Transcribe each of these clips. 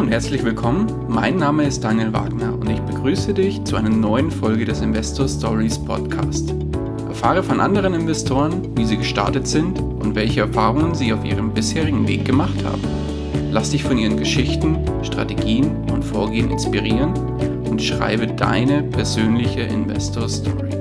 und herzlich willkommen. Mein Name ist Daniel Wagner und ich begrüße dich zu einer neuen Folge des Investor Stories Podcast. Erfahre von anderen Investoren, wie sie gestartet sind und welche Erfahrungen sie auf ihrem bisherigen Weg gemacht haben. Lass dich von ihren Geschichten, Strategien und Vorgehen inspirieren und schreibe deine persönliche Investor Story.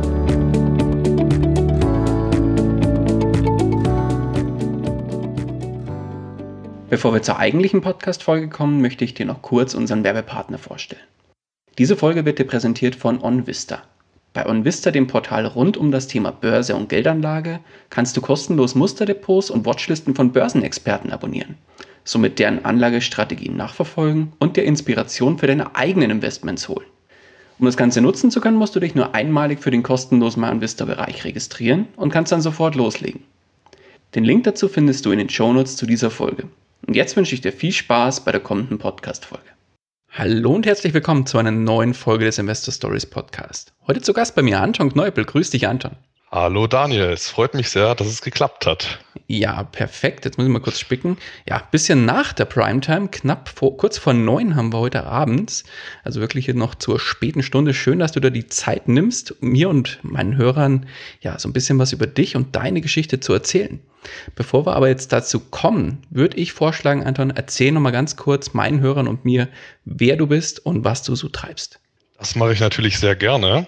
Bevor wir zur eigentlichen Podcast-Folge kommen, möchte ich dir noch kurz unseren Werbepartner vorstellen. Diese Folge wird dir präsentiert von OnVista. Bei OnVista, dem Portal rund um das Thema Börse und Geldanlage, kannst du kostenlos Musterdepots und Watchlisten von Börsenexperten abonnieren, somit deren Anlagestrategien nachverfolgen und dir Inspiration für deine eigenen Investments holen. Um das Ganze nutzen zu können, musst du dich nur einmalig für den kostenlosen OnVista-Bereich registrieren und kannst dann sofort loslegen. Den Link dazu findest du in den Shownotes zu dieser Folge. Und jetzt wünsche ich dir viel Spaß bei der kommenden Podcast-Folge. Hallo und herzlich willkommen zu einer neuen Folge des Investor Stories Podcast. Heute zu Gast bei mir Anton Kneupel. Grüß dich, Anton. Hallo Daniel, es freut mich sehr, dass es geklappt hat. Ja, perfekt. Jetzt muss ich mal kurz spicken. Ja, bisschen nach der Primetime, kurz vor 9 haben wir heute abends. Also wirklich hier noch zur späten Stunde. Schön, dass du da die Zeit nimmst, mir und meinen Hörern ja so ein bisschen was über dich und deine Geschichte zu erzählen. Bevor wir aber jetzt dazu kommen, würde ich vorschlagen, Anton, erzähl noch mal ganz kurz meinen Hörern und mir, wer du bist und was du so treibst. Das mache ich natürlich sehr gerne.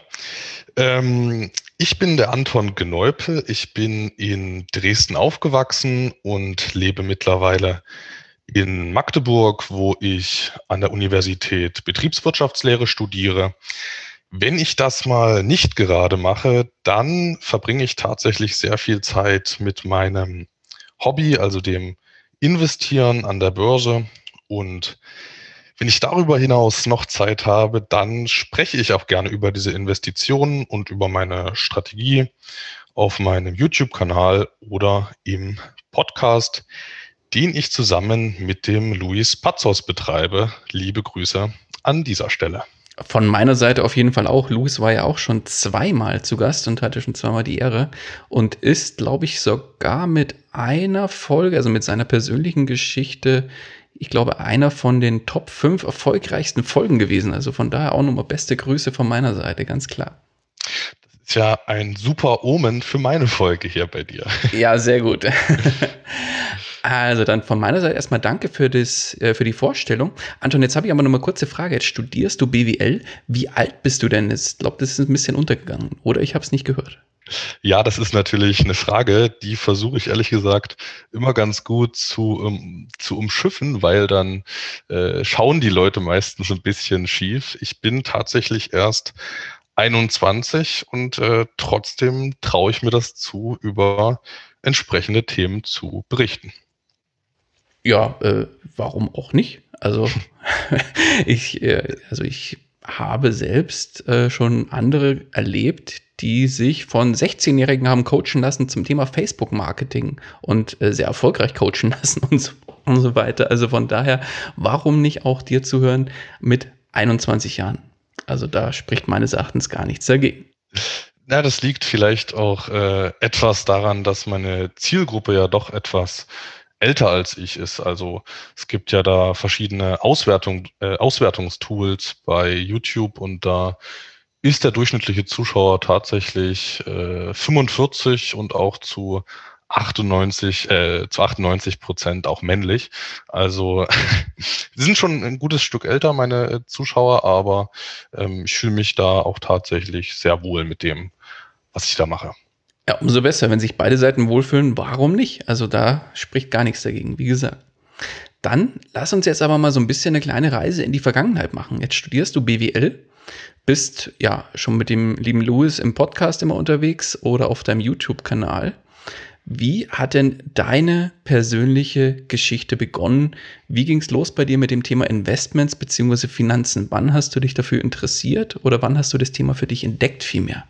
Ich bin der Anton Kneupel. Ich bin in Dresden aufgewachsen und lebe mittlerweile in Magdeburg, wo ich an der Universität Betriebswirtschaftslehre studiere. Wenn ich das mal nicht gerade mache, dann verbringe ich tatsächlich sehr viel Zeit mit meinem Hobby, also dem Investieren an der Börse. Und wenn ich darüber hinaus noch Zeit habe, dann spreche ich auch gerne über diese Investitionen und über meine Strategie auf meinem YouTube-Kanal oder im Podcast, den ich zusammen mit dem Luis Pazos betreibe. Liebe Grüße an dieser Stelle. Von meiner Seite auf jeden Fall auch. Luis war ja auch schon zweimal zu Gast und hatte schon zweimal die Ehre und ist, glaube ich, sogar mit einer Folge, also mit seiner persönlichen Geschichte, ich glaube, einer von den Top 5 erfolgreichsten Folgen gewesen. Also von daher auch nochmal beste Grüße von meiner Seite, ganz klar. Das ist ja ein super Omen für meine Folge hier bei dir. Ja, sehr gut. Also dann von meiner Seite erstmal danke für die Vorstellung. Anton, jetzt habe ich aber noch mal eine kurze Frage. Jetzt studierst du BWL. Wie alt bist du denn? Ich glaube, das ist ein bisschen untergegangen. Oder ich habe es nicht gehört. Ja, das ist natürlich eine Frage, die versuche ich ehrlich gesagt immer ganz gut zu umschiffen, weil dann schauen die Leute meistens ein bisschen schief. Ich bin tatsächlich erst 21 und trotzdem traue ich mir das zu, über entsprechende Themen zu berichten. Ja, warum auch nicht? Also ich habe selbst schon andere erlebt, die sich von 16-Jährigen haben coachen lassen zum Thema Facebook-Marketing und sehr erfolgreich coachen lassen und so weiter. Also von daher, warum nicht auch dir zuhören mit 21 Jahren? Also da spricht meines Erachtens gar nichts dagegen. Ja, das liegt vielleicht auch etwas daran, dass meine Zielgruppe ja doch etwas älter als ich ist. Also es gibt ja da verschiedene Auswertungstools bei YouTube und da ist der durchschnittliche Zuschauer tatsächlich 45 und auch zu 98% auch männlich. Also sie sind schon ein gutes Stück älter, meine Zuschauer, aber ich fühle mich da auch tatsächlich sehr wohl mit dem, was ich da mache. Ja, umso besser, wenn sich beide Seiten wohlfühlen, warum nicht? Also da spricht gar nichts dagegen, wie gesagt. Dann lass uns jetzt aber mal so ein bisschen eine kleine Reise in die Vergangenheit machen. Jetzt studierst du BWL, bist ja schon mit dem lieben Luis im Podcast immer unterwegs oder auf deinem YouTube-Kanal. Wie hat denn deine persönliche Geschichte begonnen? Wie ging es los bei dir mit dem Thema Investments bzw. Finanzen? Wann hast du dich dafür interessiert oder wann hast du das Thema für dich entdeckt vielmehr?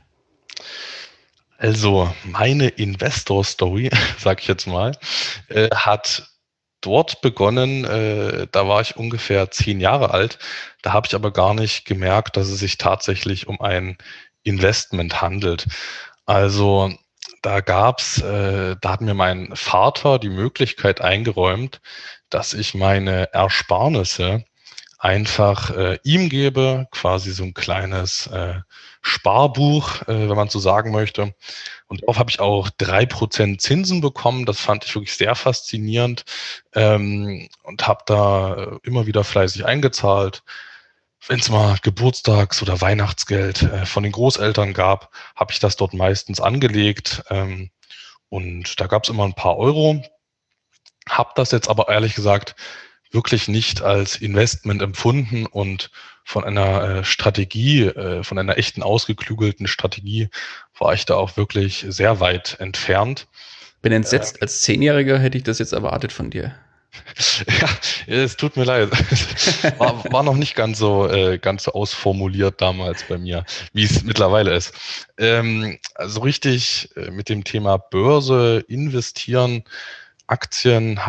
Also meine Investor-Story, sag ich jetzt mal, hat dort begonnen, da war ich ungefähr 10 Jahre alt. Da habe ich aber gar nicht gemerkt, dass es sich tatsächlich um ein Investment handelt. Also Da hat mir mein Vater die Möglichkeit eingeräumt, dass ich meine Ersparnisse einfach ihm gebe, quasi so ein kleines Sparbuch, wenn man so sagen möchte. Und darauf habe ich auch 3% Zinsen bekommen. Das fand ich wirklich sehr faszinierend, und habe da immer wieder fleißig eingezahlt. Wenn es mal Geburtstags- oder Weihnachtsgeld von den Großeltern gab, habe ich das dort meistens angelegt. Und da gab es immer ein paar Euro. Habe das jetzt aber ehrlich gesagt wirklich nicht als Investment empfunden und von einer Strategie, von einer echten ausgeklügelten Strategie war ich da auch wirklich sehr weit entfernt. Bin entsetzt. Als Zehnjähriger hätte ich das jetzt erwartet von dir. Ja, es tut mir leid. War noch nicht ganz so ausformuliert damals bei mir, wie es mittlerweile ist. Also richtig mit dem Thema Börse, investieren, Aktien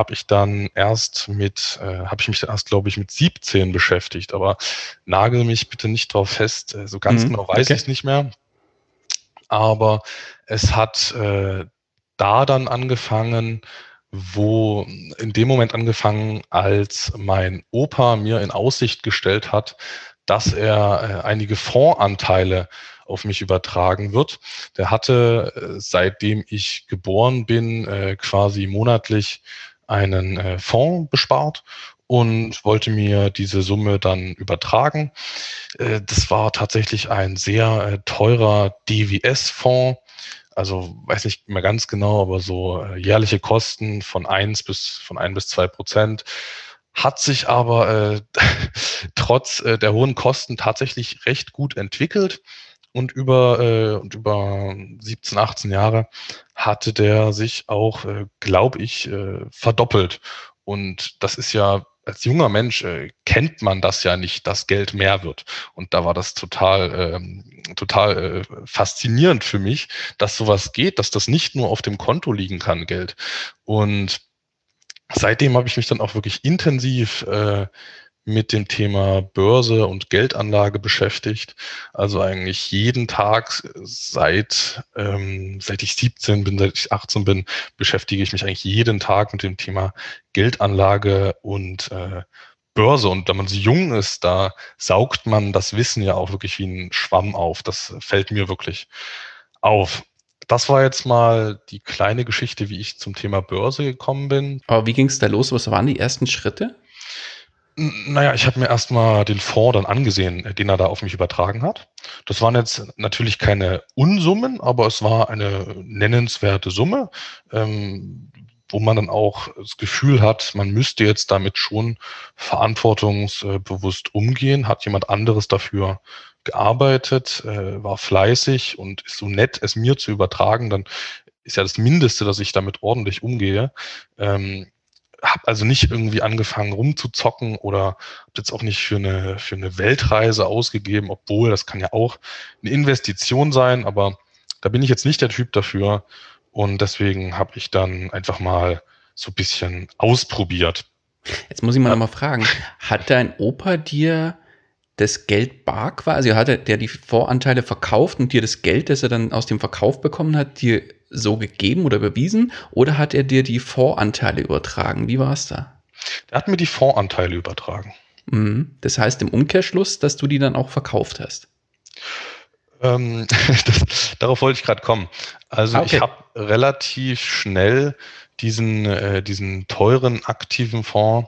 habe ich mich dann erst, glaube ich, mit 17 beschäftigt. Aber nagel mich bitte nicht drauf fest. So ganz genau weiß ich es nicht mehr. Aber es hat da dann angefangen, in dem Moment angefangen, als mein Opa mir in Aussicht gestellt hat, dass er einige Fondsanteile auf mich übertragen wird. Der hatte, seitdem ich geboren bin, quasi monatlich einen Fonds bespart und wollte mir diese Summe dann übertragen. Das war tatsächlich ein sehr teurer DWS-Fonds. Also weiß nicht mehr ganz genau, aber so jährliche Kosten von 1 bis 2%. Hat sich aber trotz der hohen Kosten tatsächlich recht gut entwickelt. Und über 17, 18 Jahre hatte der sich auch, glaube ich, verdoppelt. Und das ist ja, als junger Mensch kennt man das ja nicht, dass Geld mehr wird. Und da war das total faszinierend für mich, dass sowas geht, dass das nicht nur auf dem Konto liegen kann, Geld. Und seitdem habe ich mich dann auch wirklich intensiv mit dem Thema Börse und Geldanlage beschäftigt. Also eigentlich jeden Tag seit ich 17 bin, seit ich 18 bin, beschäftige ich mich eigentlich jeden Tag mit dem Thema Geldanlage und Börse. Und wenn man so jung ist, da saugt man das Wissen ja auch wirklich wie ein Schwamm auf. Das fällt mir wirklich auf. Das war jetzt mal die kleine Geschichte, wie ich zum Thema Börse gekommen bin. Aber wie ging es da los? Was waren die ersten Schritte? Naja, ich habe mir erstmal den Fonds dann angesehen, den er da auf mich übertragen hat. Das waren jetzt natürlich keine Unsummen, aber es war eine nennenswerte Summe, wo man dann auch das Gefühl hat, man müsste jetzt damit schon verantwortungsbewusst umgehen. Hat jemand anderes dafür gearbeitet, war fleißig und ist so nett, es mir zu übertragen, dann ist ja das Mindeste, dass ich damit ordentlich umgehe. Habe also nicht irgendwie angefangen rumzuzocken oder habe jetzt auch nicht für eine Weltreise ausgegeben, obwohl das kann ja auch eine Investition sein, aber da bin ich jetzt nicht der Typ dafür und deswegen habe ich dann einfach mal so ein bisschen ausprobiert. Jetzt muss ich mal noch mal fragen, hat dein Opa dir das Geld bar quasi, also hat der die Voranteile verkauft und dir das Geld, das er dann aus dem Verkauf bekommen hat, dir so gegeben oder überwiesen? Oder hat er dir die Voranteile übertragen? Wie war es da? Der hat mir die Fondsanteile übertragen. Das heißt im Umkehrschluss, dass du die dann auch verkauft hast. Darauf wollte ich gerade kommen. Also Okay. ich habe relativ schnell diesen teuren aktiven Fonds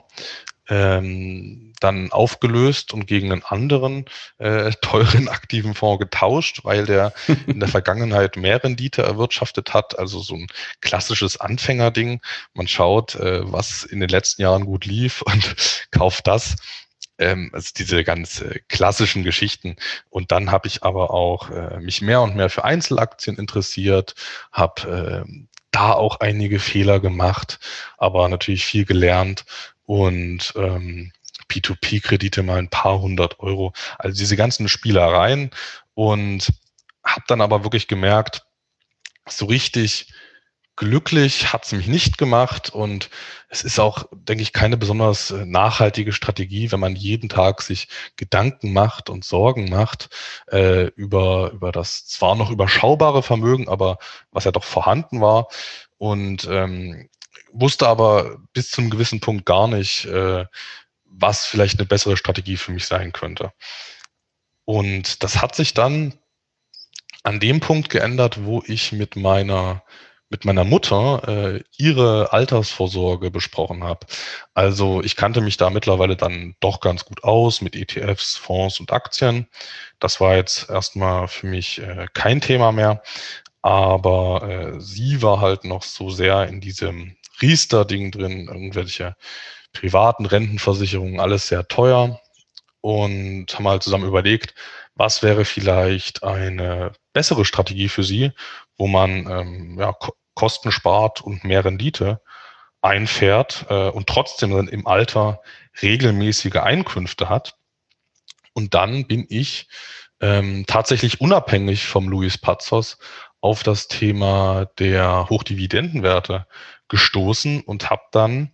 dann aufgelöst und gegen einen anderen teuren aktiven Fonds getauscht, weil der in der Vergangenheit mehr Rendite erwirtschaftet hat. Also so ein klassisches Anfängerding. Man schaut, was in den letzten Jahren gut lief und kauft das. Also diese ganz klassischen Geschichten. Und dann habe ich aber auch mich mehr und mehr für Einzelaktien interessiert, habe da auch einige Fehler gemacht, aber natürlich viel gelernt und P2P-Kredite mal ein paar 100 Euro. Also diese ganzen Spielereien und habe dann aber wirklich gemerkt, so richtig glücklich hat es mich nicht gemacht und es ist auch, denke ich, keine besonders nachhaltige Strategie, wenn man jeden Tag sich Gedanken macht und Sorgen macht über das zwar noch überschaubare Vermögen, aber was ja doch vorhanden war und wusste aber bis zu einem gewissen Punkt gar nicht, was vielleicht eine bessere Strategie für mich sein könnte. Und das hat sich dann an dem Punkt geändert, wo ich mit meiner Mutter ihre Altersvorsorge besprochen habe. Also ich kannte mich da mittlerweile dann doch ganz gut aus mit ETFs, Fonds und Aktien. Das war jetzt erstmal für mich kein Thema mehr. Aber sie war halt noch so sehr in diesem Riester-Ding drin, irgendwelche privaten Rentenversicherungen, alles sehr teuer und haben halt zusammen überlegt, was wäre vielleicht eine bessere Strategie für Sie, wo man Kosten spart und mehr Rendite einfährt und trotzdem dann im Alter regelmäßige Einkünfte hat. Und dann bin ich tatsächlich unabhängig vom Luis Pazos auf das Thema der Hochdividendenwerte gestoßen und habe dann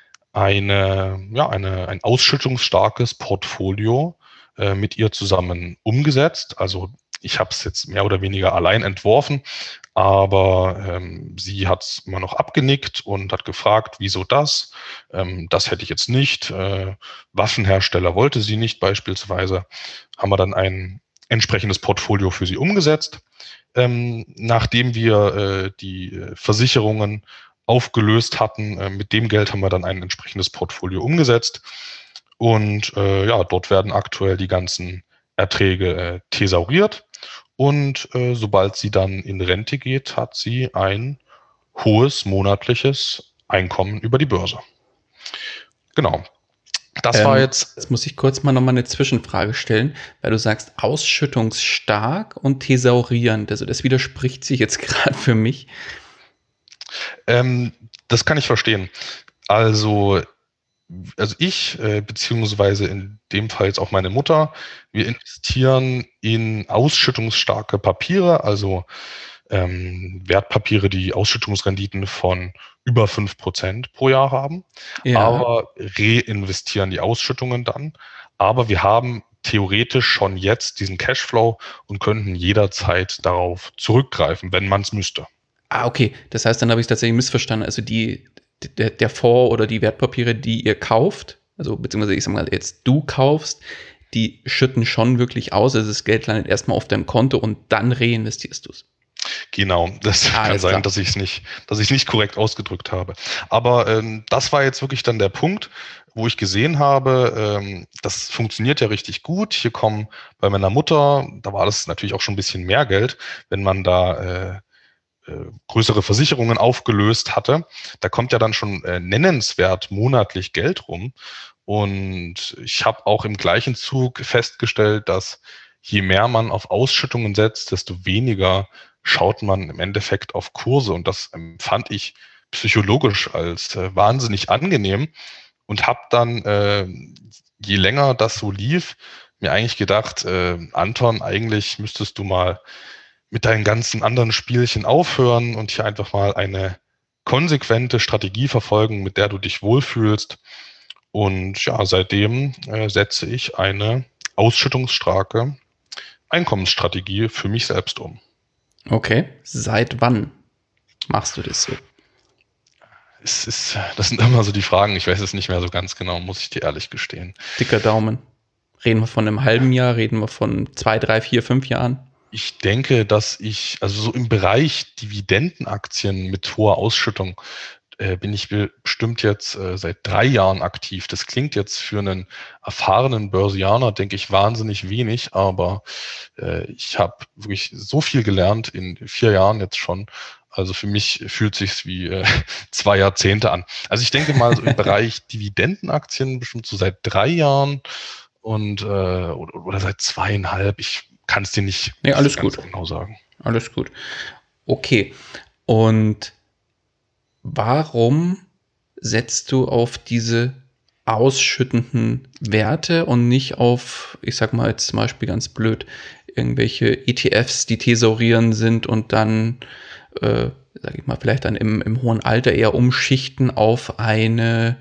ein ausschüttungsstarkes Portfolio mit ihr zusammen umgesetzt. Also ich habe es jetzt mehr oder weniger allein entworfen, aber sie hat es immer noch abgenickt und hat gefragt, wieso das? Das hätte ich jetzt nicht. Waffenhersteller wollte sie nicht beispielsweise. Haben wir dann ein entsprechendes Portfolio für sie umgesetzt. Nachdem wir die Versicherungen aufgelöst hatten. Mit dem Geld haben wir dann ein entsprechendes Portfolio umgesetzt. Und dort werden aktuell die ganzen Erträge thesauriert. Und sobald sie dann in Rente geht, hat sie ein hohes monatliches Einkommen über die Börse. Genau. Das war jetzt muss ich kurz mal nochmal eine Zwischenfrage stellen, weil du sagst ausschüttungsstark und thesaurierend. Also das widerspricht sich jetzt gerade für mich. Das kann ich verstehen. Also ich, beziehungsweise in dem Fall jetzt auch meine Mutter, wir investieren in ausschüttungsstarke Papiere, also Wertpapiere, die Ausschüttungsrenditen von über 5% pro Jahr haben, aber reinvestieren die Ausschüttungen dann. Aber wir haben theoretisch schon jetzt diesen Cashflow und könnten jederzeit darauf zurückgreifen, wenn man es müsste. Ah, okay. Das heißt, dann habe ich es tatsächlich missverstanden. Also der Fonds oder die Wertpapiere, die ihr kauft, also beziehungsweise ich sag mal, jetzt du kaufst, die schütten schon wirklich aus. Also das Geld landet erstmal auf deinem Konto und dann reinvestierst du es. Genau, das kann sein, dass ich es nicht korrekt ausgedrückt habe. Aber das war jetzt wirklich dann der Punkt, wo ich gesehen habe, das funktioniert ja richtig gut. Hier kommen bei meiner Mutter, da war das natürlich auch schon ein bisschen mehr Geld, wenn man da größere Versicherungen aufgelöst hatte. Da kommt ja dann schon nennenswert monatlich Geld rum. Und ich habe auch im gleichen Zug festgestellt, dass je mehr man auf Ausschüttungen setzt, desto weniger schaut man im Endeffekt auf Kurse. Und das empfand ich psychologisch als wahnsinnig angenehm und habe dann, je länger das so lief, mir eigentlich gedacht, Anton, eigentlich müsstest du mal mit deinen ganzen anderen Spielchen aufhören und hier einfach mal eine konsequente Strategie verfolgen, mit der du dich wohlfühlst. Und ja, seitdem setze ich eine ausschüttungsstarke Einkommensstrategie für mich selbst um. Okay, seit wann machst du das so? Das sind immer so die Fragen, ich weiß es nicht mehr so ganz genau, muss ich dir ehrlich gestehen. Dicker Daumen. Reden wir von einem halben Jahr, reden wir von 2, 3, 4, 5 Jahren? Ich denke, also so im Bereich Dividendenaktien mit hoher Ausschüttung bin ich bestimmt jetzt seit 3 Jahren aktiv. Das klingt jetzt für einen erfahrenen Börsianer, denke ich, wahnsinnig wenig, aber ich habe wirklich so viel gelernt in 4 Jahren jetzt schon. Also für mich fühlt sich's wie 2 Jahrzehnte an. Also ich denke mal so im Bereich Dividendenaktien bestimmt so seit 3 Jahren und oder seit 2,5. Ich kann es dir nicht alles ganz gut. genau sagen. Alles gut. Okay. Und warum setzt du auf diese ausschüttenden Werte und nicht auf, ich sag mal jetzt zum Beispiel ganz blöd, irgendwelche ETFs, die thesaurieren sind und dann sage ich mal, vielleicht dann im hohen Alter eher umschichten auf eine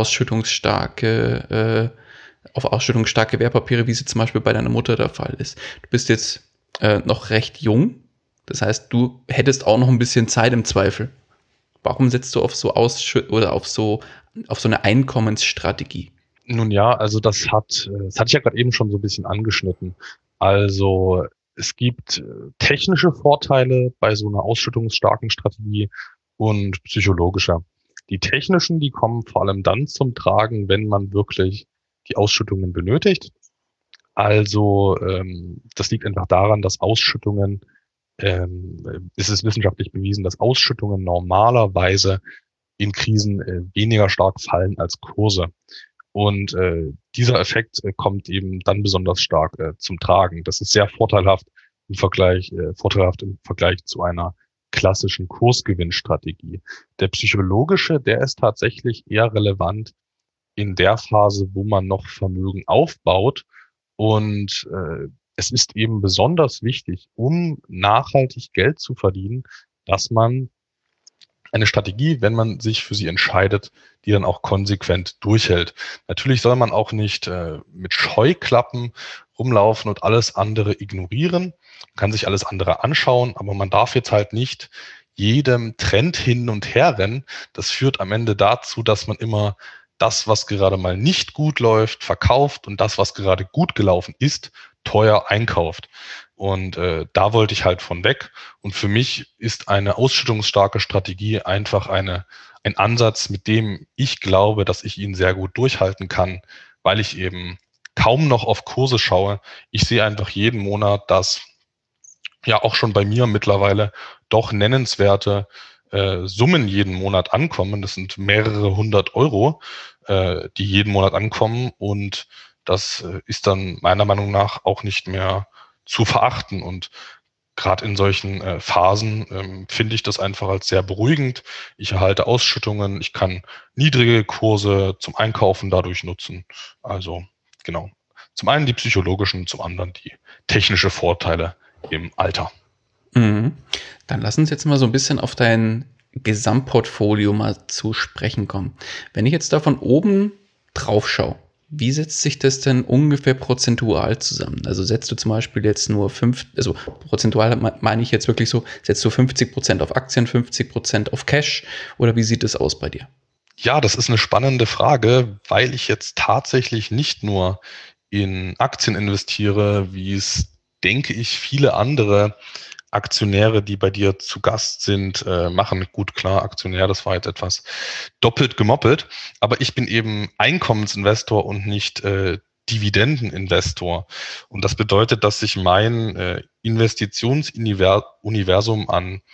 ausschüttungsstarke Wertpapiere, wie sie zum Beispiel bei deiner Mutter der Fall ist. Du bist jetzt noch recht jung, das heißt, du hättest auch noch ein bisschen Zeit im Zweifel. Warum setzt du auf so oder auf so eine Einkommensstrategie? Nun ja, also das hatte ich ja gerade eben schon so ein bisschen angeschnitten. Also es gibt technische Vorteile bei so einer ausschüttungsstarken Strategie und psychologischer. Die technischen, die kommen vor allem dann zum Tragen, wenn man wirklich die Ausschüttungen benötigt. Also das liegt einfach daran, dass Ausschüttungen, es ist wissenschaftlich bewiesen, dass Ausschüttungen normalerweise in Krisen weniger stark fallen als Kurse. Und dieser Effekt kommt eben dann besonders stark zum Tragen. Das ist sehr vorteilhaft im Vergleich zu einer klassischen Kursgewinnstrategie. Der psychologische, der ist tatsächlich eher relevant in der Phase, wo man noch Vermögen aufbaut. Und es ist eben besonders wichtig, um nachhaltig Geld zu verdienen, dass man eine Strategie, wenn man sich für sie entscheidet, die dann auch konsequent durchhält. Natürlich soll man auch nicht mit Scheuklappen rumlaufen und alles andere ignorieren. Man kann sich alles andere anschauen, aber man darf jetzt halt nicht jedem Trend hin und her rennen. Das führt am Ende dazu, dass man immer das, was gerade mal nicht gut läuft, verkauft und das, was gerade gut gelaufen ist, teuer einkauft. Und da wollte ich halt von weg. Und für mich ist eine ausschüttungsstarke Strategie einfach ein Ansatz, mit dem ich glaube, dass ich ihn sehr gut durchhalten kann, weil ich eben kaum noch auf Kurse schaue. Ich sehe einfach jeden Monat, dass ja auch schon bei mir mittlerweile doch nennenswerte Summen jeden Monat ankommen. Das sind mehrere 100 Euro, die jeden Monat ankommen. Und das ist dann meiner Meinung nach auch nicht mehr zu verachten. Und gerade in solchen Phasen finde ich das einfach als sehr beruhigend. Ich erhalte Ausschüttungen, ich kann niedrige Kurse zum Einkaufen dadurch nutzen. Also genau. Zum einen die psychologischen, zum anderen die technische Vorteile im Alter. Mhm. Dann lass uns jetzt mal so ein bisschen auf dein Gesamtportfolio mal zu sprechen kommen. Wenn ich jetzt da von oben drauf schaue, wie setzt sich das denn ungefähr prozentual zusammen? Also setzt du zum Beispiel jetzt nur also prozentual meine ich jetzt wirklich so, setzt du 50% auf Aktien, 50% auf Cash oder wie sieht das aus bei dir? Ja, das ist eine spannende Frage, weil ich jetzt tatsächlich nicht nur in Aktien investiere, wie es, denke ich, viele andere Aktionäre, die bei dir zu Gast sind, machen. Gut, klar, Aktionär, das war jetzt etwas doppelt gemoppelt, aber ich bin eben Einkommensinvestor und nicht Dividendeninvestor. Und das bedeutet, dass sich mein Investitionsuniversum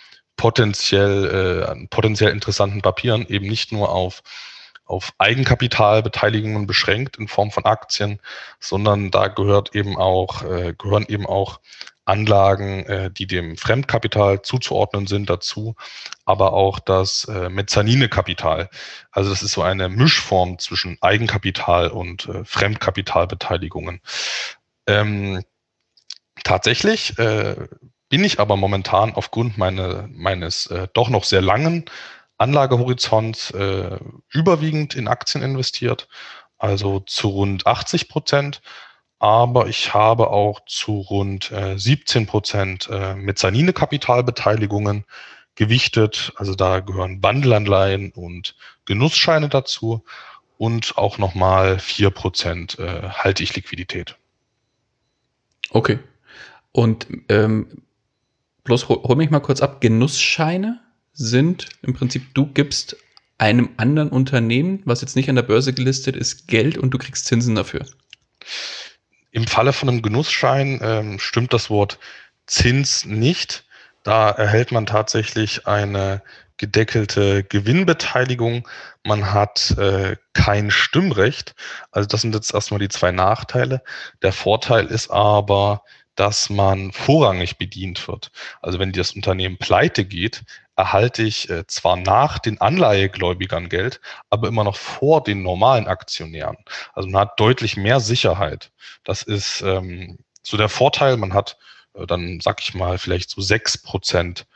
an potenziell interessanten Papieren eben nicht nur auf Eigenkapitalbeteiligungen beschränkt in Form von Aktien, sondern da gehören eben auch Anlagen, die dem Fremdkapital zuzuordnen sind, dazu, aber auch das Mezzaninekapital. Also das ist so eine Mischform zwischen Eigenkapital und Fremdkapitalbeteiligungen. Ähm, Tatsächlich bin ich aber momentan aufgrund meines doch noch sehr langen Anlagehorizonts überwiegend in Aktien investiert, also zu rund 80%. Aber ich habe auch zu rund 17% Mezzaninekapitalbeteiligungen gewichtet. Also da gehören Wandelanleihen und Genussscheine dazu. Und auch nochmal 4% halte ich Liquidität. Okay. Und bloß hol mich mal kurz ab. Genussscheine sind im Prinzip, du gibst einem anderen Unternehmen, was jetzt nicht an der Börse gelistet ist, Geld und du kriegst Zinsen dafür. Im Falle von einem Genussschein stimmt das Wort Zins nicht. Da erhält man tatsächlich eine gedeckelte Gewinnbeteiligung. Man hat kein Stimmrecht. Also das sind jetzt erstmal die zwei Nachteile. Der Vorteil ist aber, dass man vorrangig bedient wird. Also wenn das Unternehmen pleite geht, erhalte ich zwar nach den Anleihegläubigern Geld, aber immer noch vor den normalen Aktionären. Also man hat deutlich mehr Sicherheit. Das ist so der Vorteil. Man hat dann, sag ich mal, vielleicht so 6%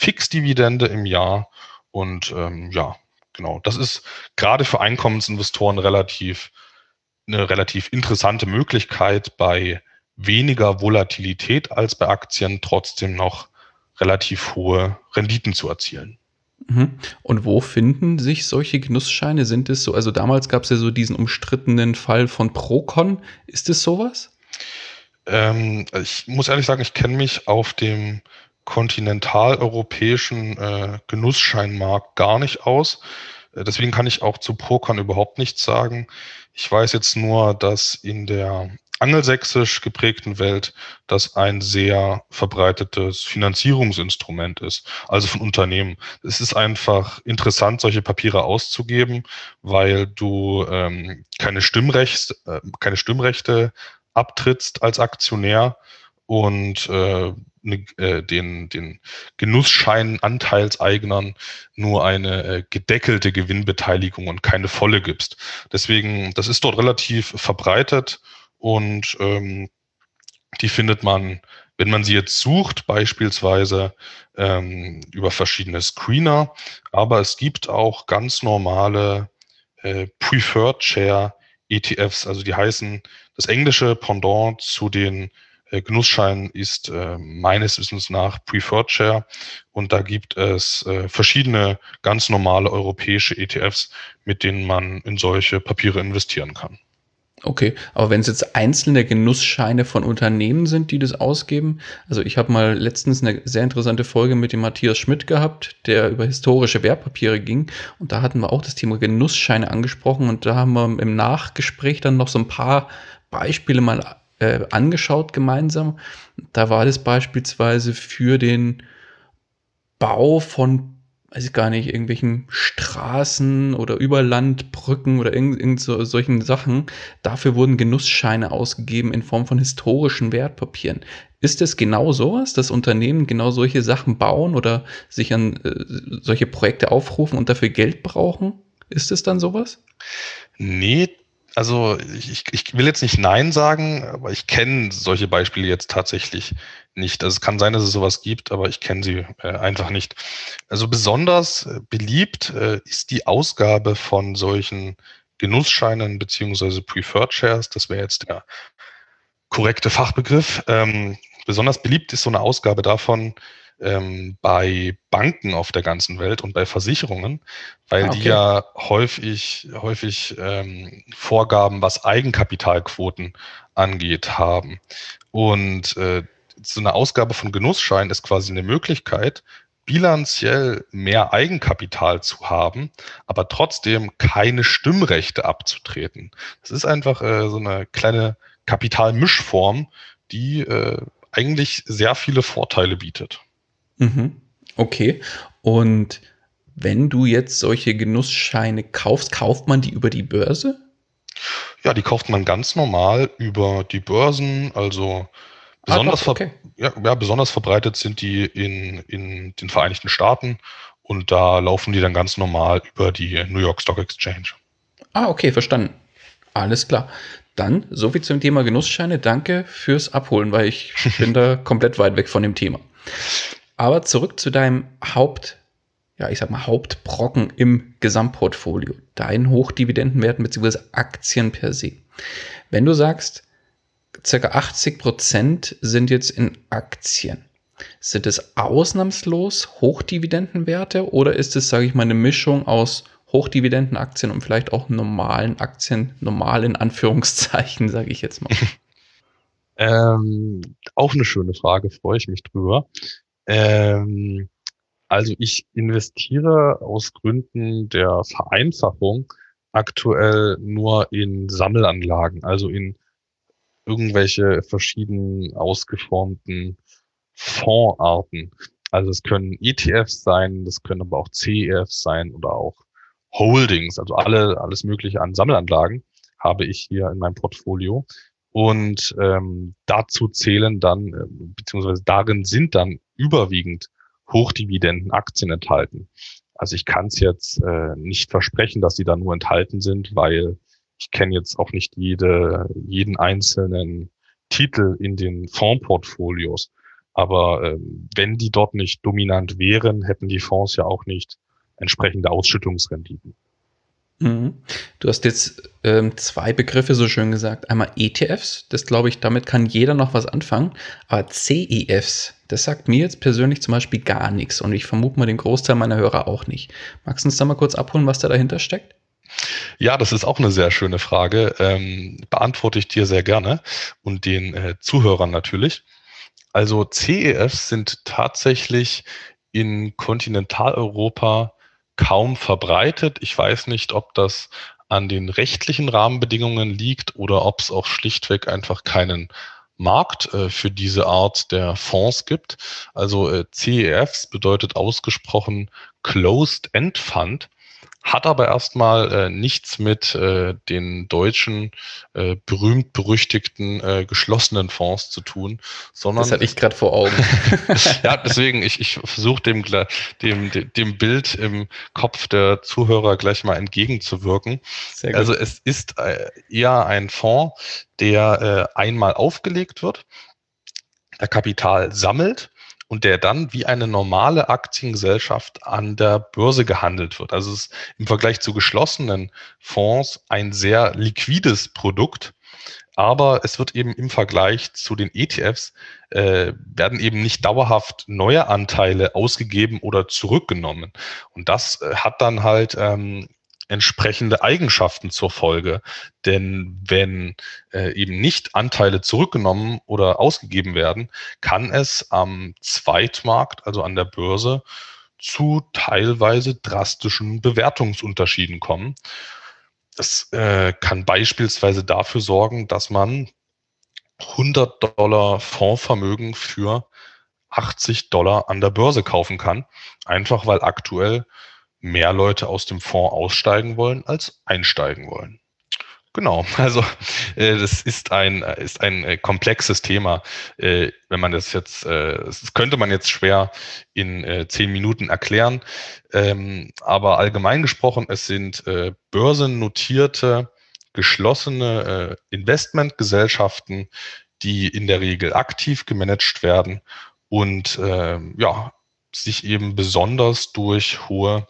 Fixdividende im Jahr. Und ja, genau, das ist gerade für Einkommensinvestoren eine relativ interessante Möglichkeit, bei weniger Volatilität als bei Aktien trotzdem noch relativ hohe Renditen zu erzielen. Mhm. Und wo finden sich solche Genussscheine? Sind es so, also damals gab es ja so diesen umstrittenen Fall von Procon. Ist es sowas? Ich muss ehrlich sagen, ich kenne mich auf dem kontinentaleuropäischen Genussscheinmarkt gar nicht aus. Deswegen kann ich auch zu Procon überhaupt nichts sagen. Ich weiß jetzt nur, dass in der angelsächsisch geprägten Welt das ein sehr verbreitetes Finanzierungsinstrument ist, also von Unternehmen. Es ist einfach interessant, solche Papiere auszugeben, weil du keine Stimmrechte abtrittst als Aktionär und den Genussschein-Anteilseignern nur eine gedeckelte Gewinnbeteiligung und keine volle gibst. Deswegen, das ist dort relativ verbreitet und die findet man, wenn man sie jetzt sucht, beispielsweise über verschiedene Screener, aber es gibt auch ganz normale Preferred Share ETFs, also die heißen, das englische Pendant zu den Genussscheinen ist meines Wissens nach Preferred Share und da gibt es verschiedene ganz normale europäische ETFs, mit denen man in solche Papiere investieren kann. Okay, aber wenn es jetzt einzelne Genussscheine von Unternehmen sind, die das ausgeben, also ich habe mal letztens eine sehr interessante Folge mit dem Matthias Schmidt gehabt, der über historische Wertpapiere ging und da hatten wir auch das Thema Genussscheine angesprochen und da haben wir im Nachgespräch dann noch so ein paar Beispiele mal angeschaut gemeinsam. Da war das beispielsweise für den Bau von, weiß ich gar nicht, irgendwelchen Straßen oder Überlandbrücken oder solchen Sachen. Dafür wurden Genussscheine ausgegeben in Form von historischen Wertpapieren. Ist es genau sowas, dass Unternehmen genau solche Sachen bauen oder sich an solche Projekte aufrufen und dafür Geld brauchen? Ist es dann sowas? Nee, also ich will jetzt nicht Nein sagen, aber ich kenne solche Beispiele jetzt tatsächlich nicht. Also es kann sein, dass es sowas gibt, aber ich kenne sie einfach nicht. Also besonders beliebt ist die Ausgabe von solchen Genussscheinen beziehungsweise Preferred Shares. Das wäre jetzt der korrekte Fachbegriff. Besonders beliebt ist so eine Ausgabe davon bei Banken auf der ganzen Welt und bei Versicherungen, weil Ah, die okay. ja häufig Vorgaben, was Eigenkapitalquoten angeht, haben. Und so eine Ausgabe von Genussscheinen ist quasi eine Möglichkeit, bilanziell mehr Eigenkapital zu haben, aber trotzdem keine Stimmrechte abzutreten. Das ist einfach so eine kleine Kapitalmischform, die eigentlich sehr viele Vorteile bietet. Mhm. Okay. Und wenn du jetzt solche Genussscheine kaufst, kauft man die über die Börse? Ja, die kauft man ganz normal über die Börsen, also Ah, besonders, doch, okay. besonders verbreitet sind die in den Vereinigten Staaten und da laufen die dann ganz normal über die New York Stock Exchange. Ah, okay, verstanden. Alles klar. Dann so viel zum Thema Genussscheine. Danke fürs Abholen, weil ich bin da komplett weit weg von dem Thema. Aber zurück zu deinem ich sag mal, Hauptbrocken im Gesamtportfolio. Deinen Hochdividendenwerten bzw. Aktien per se. Wenn du sagst, ca. 80% sind jetzt in Aktien, sind es ausnahmslos Hochdividendenwerte oder ist es, sage ich mal, eine Mischung aus Hochdividendenaktien und vielleicht auch normalen Aktien, normal in Anführungszeichen, sage ich jetzt mal. Auch eine schöne Frage, freue ich mich drüber. Ähm, also ich investiere aus Gründen der Vereinfachung aktuell nur in Sammelanlagen, also in irgendwelche verschieden ausgeformten Fondsarten. Also es können ETFs sein, das können aber auch CEFs sein oder auch Holdings, also alles Mögliche an Sammelanlagen habe ich hier in meinem Portfolio. Und dazu zählen dann, beziehungsweise darin sind dann überwiegend Hochdividenden-Aktien enthalten. Also ich kann es jetzt nicht versprechen, dass sie da nur enthalten sind, weil ich kenne jetzt auch nicht jeden einzelnen Titel in den Fondsportfolios. Aber wenn die dort nicht dominant wären, hätten die Fonds ja auch nicht entsprechende Ausschüttungsrenditen. Mhm. Du hast jetzt zwei Begriffe so schön gesagt. Einmal ETFs, das glaube ich, damit kann jeder noch was anfangen. Aber CEFs, das sagt mir jetzt persönlich zum Beispiel gar nichts und ich vermute mal den Großteil meiner Hörer auch nicht. Magst du uns da mal kurz abholen, was da dahinter steckt? Ja, das ist auch eine sehr schöne Frage. Beantworte ich dir sehr gerne und den Zuhörern natürlich. Also CEFs sind tatsächlich in Kontinentaleuropa kaum verbreitet. Ich weiß nicht, ob das an den rechtlichen Rahmenbedingungen liegt oder ob es auch schlichtweg einfach keinen Markt für diese Art der Fonds gibt. Also CEFs bedeutet ausgesprochen Closed End Fund, hat aber erstmal nichts mit den deutschen berühmt-berüchtigten geschlossenen Fonds zu tun, Das sondern hatte ich gerade vor Augen. ja, deswegen, ich versuche dem Bild im Kopf der Zuhörer gleich mal entgegenzuwirken. Sehr Also gut. es ist eher ein Fonds, der einmal aufgelegt wird, der Kapital sammelt und der dann wie eine normale Aktiengesellschaft an der Börse gehandelt wird. Also es ist im Vergleich zu geschlossenen Fonds ein sehr liquides Produkt, aber es wird eben im Vergleich zu den ETFs werden eben nicht dauerhaft neue Anteile ausgegeben oder zurückgenommen. Und das hat dann halt entsprechende Eigenschaften zur Folge. Denn wenn eben nicht Anteile zurückgenommen oder ausgegeben werden, kann es am Zweitmarkt, also an der Börse, zu teilweise drastischen Bewertungsunterschieden kommen. Das kann beispielsweise dafür sorgen, dass man $100 Fondsvermögen für $80 an der Börse kaufen kann, einfach weil aktuell mehr Leute aus dem Fonds aussteigen wollen als einsteigen wollen. Genau, also das ist ein komplexes Thema. Wenn man das jetzt, das könnte man jetzt schwer in 10 Minuten erklären, aber allgemein gesprochen, es sind börsennotierte, geschlossene Investmentgesellschaften, die in der Regel aktiv gemanagt werden und ja, sich eben besonders durch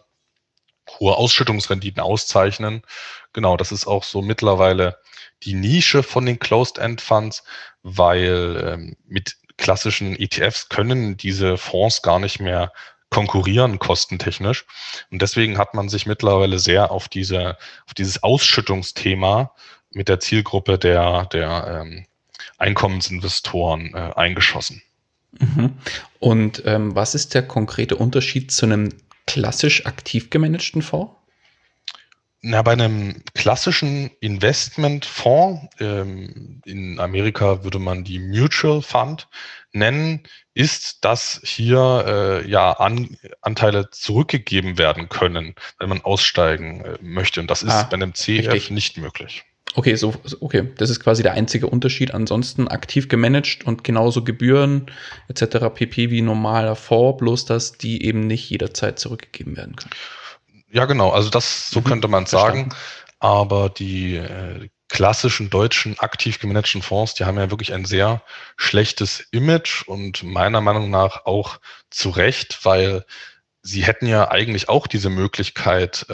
hohe Ausschüttungsrenditen auszeichnen. Genau, das ist auch so mittlerweile die Nische von den Closed-End Funds, weil mit klassischen ETFs können diese Fonds gar nicht mehr konkurrieren kostentechnisch. Und deswegen hat man sich mittlerweile sehr auf dieses Ausschüttungsthema mit der Zielgruppe der Einkommensinvestoren eingeschossen. Mhm. Und was ist der konkrete Unterschied zu einem klassisch aktiv gemanagten Fonds? Na, bei einem klassischen Investmentfonds, in Amerika würde man die Mutual Fund nennen, ist, dass hier ja Anteile zurückgegeben werden können, wenn man aussteigen möchte. Und das ist bei einem CEF Richtig. nicht möglich. Okay, okay, das ist quasi der einzige Unterschied. Ansonsten aktiv gemanagt und genauso Gebühren etc. pp. Wie normaler Fonds, bloß dass die eben nicht jederzeit zurückgegeben werden können. Ja, genau. Also so könnte man sagen. Verstanden. Aber die klassischen deutschen aktiv gemanagten Fonds, die haben ja wirklich ein sehr schlechtes Image und meiner Meinung nach auch zu Recht, weil sie hätten ja eigentlich auch diese Möglichkeit,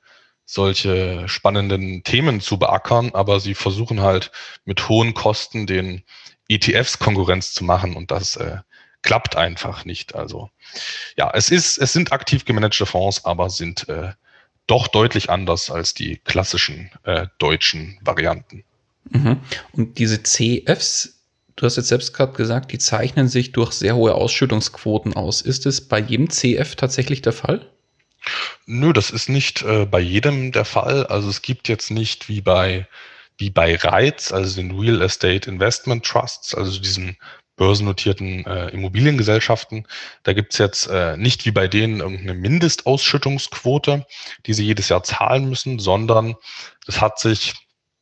solche spannenden Themen zu beackern, aber sie versuchen halt mit hohen Kosten den ETFs Konkurrenz zu machen und das klappt einfach nicht. Also ja, es sind aktiv gemanagte Fonds, aber sind doch deutlich anders als die klassischen deutschen Varianten. Mhm. Und diese CFs, du hast jetzt selbst gerade gesagt, die zeichnen sich durch sehr hohe Ausschüttungsquoten aus. Ist es bei jedem CF tatsächlich der Fall? Nö, das ist nicht bei jedem der Fall. Also es gibt jetzt nicht wie bei REITs, also den Real Estate Investment Trusts, also diesen börsennotierten Immobiliengesellschaften. Da gibt's jetzt nicht wie bei denen irgendeine Mindestausschüttungsquote, die sie jedes Jahr zahlen müssen, sondern es hat sich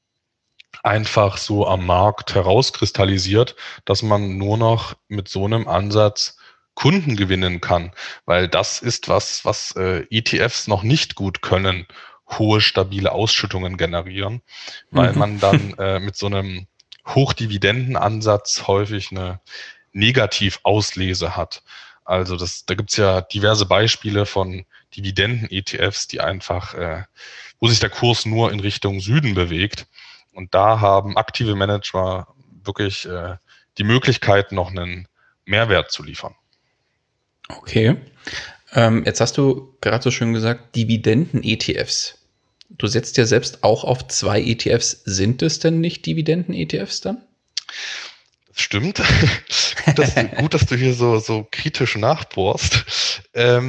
einfach so am Markt herauskristallisiert, dass man nur noch mit so einem Ansatz Kunden gewinnen kann, weil das ist was ETFs noch nicht gut können, hohe stabile Ausschüttungen generieren, weil Mhm. man dann mit so einem Hochdividendenansatz häufig eine Negativauslese hat. Also da gibt es ja diverse Beispiele von Dividenden-ETFs, die einfach, wo sich der Kurs nur in Richtung Süden bewegt. Und da haben aktive Manager wirklich die Möglichkeit, noch einen Mehrwert zu liefern. Okay. Jetzt hast du gerade so schön gesagt, Dividenden-ETFs. Du setzt ja selbst auch auf 2 ETFs. Sind es denn nicht Dividenden-ETFs dann? Das stimmt. Gut, dass du hier so kritisch nachbohrst.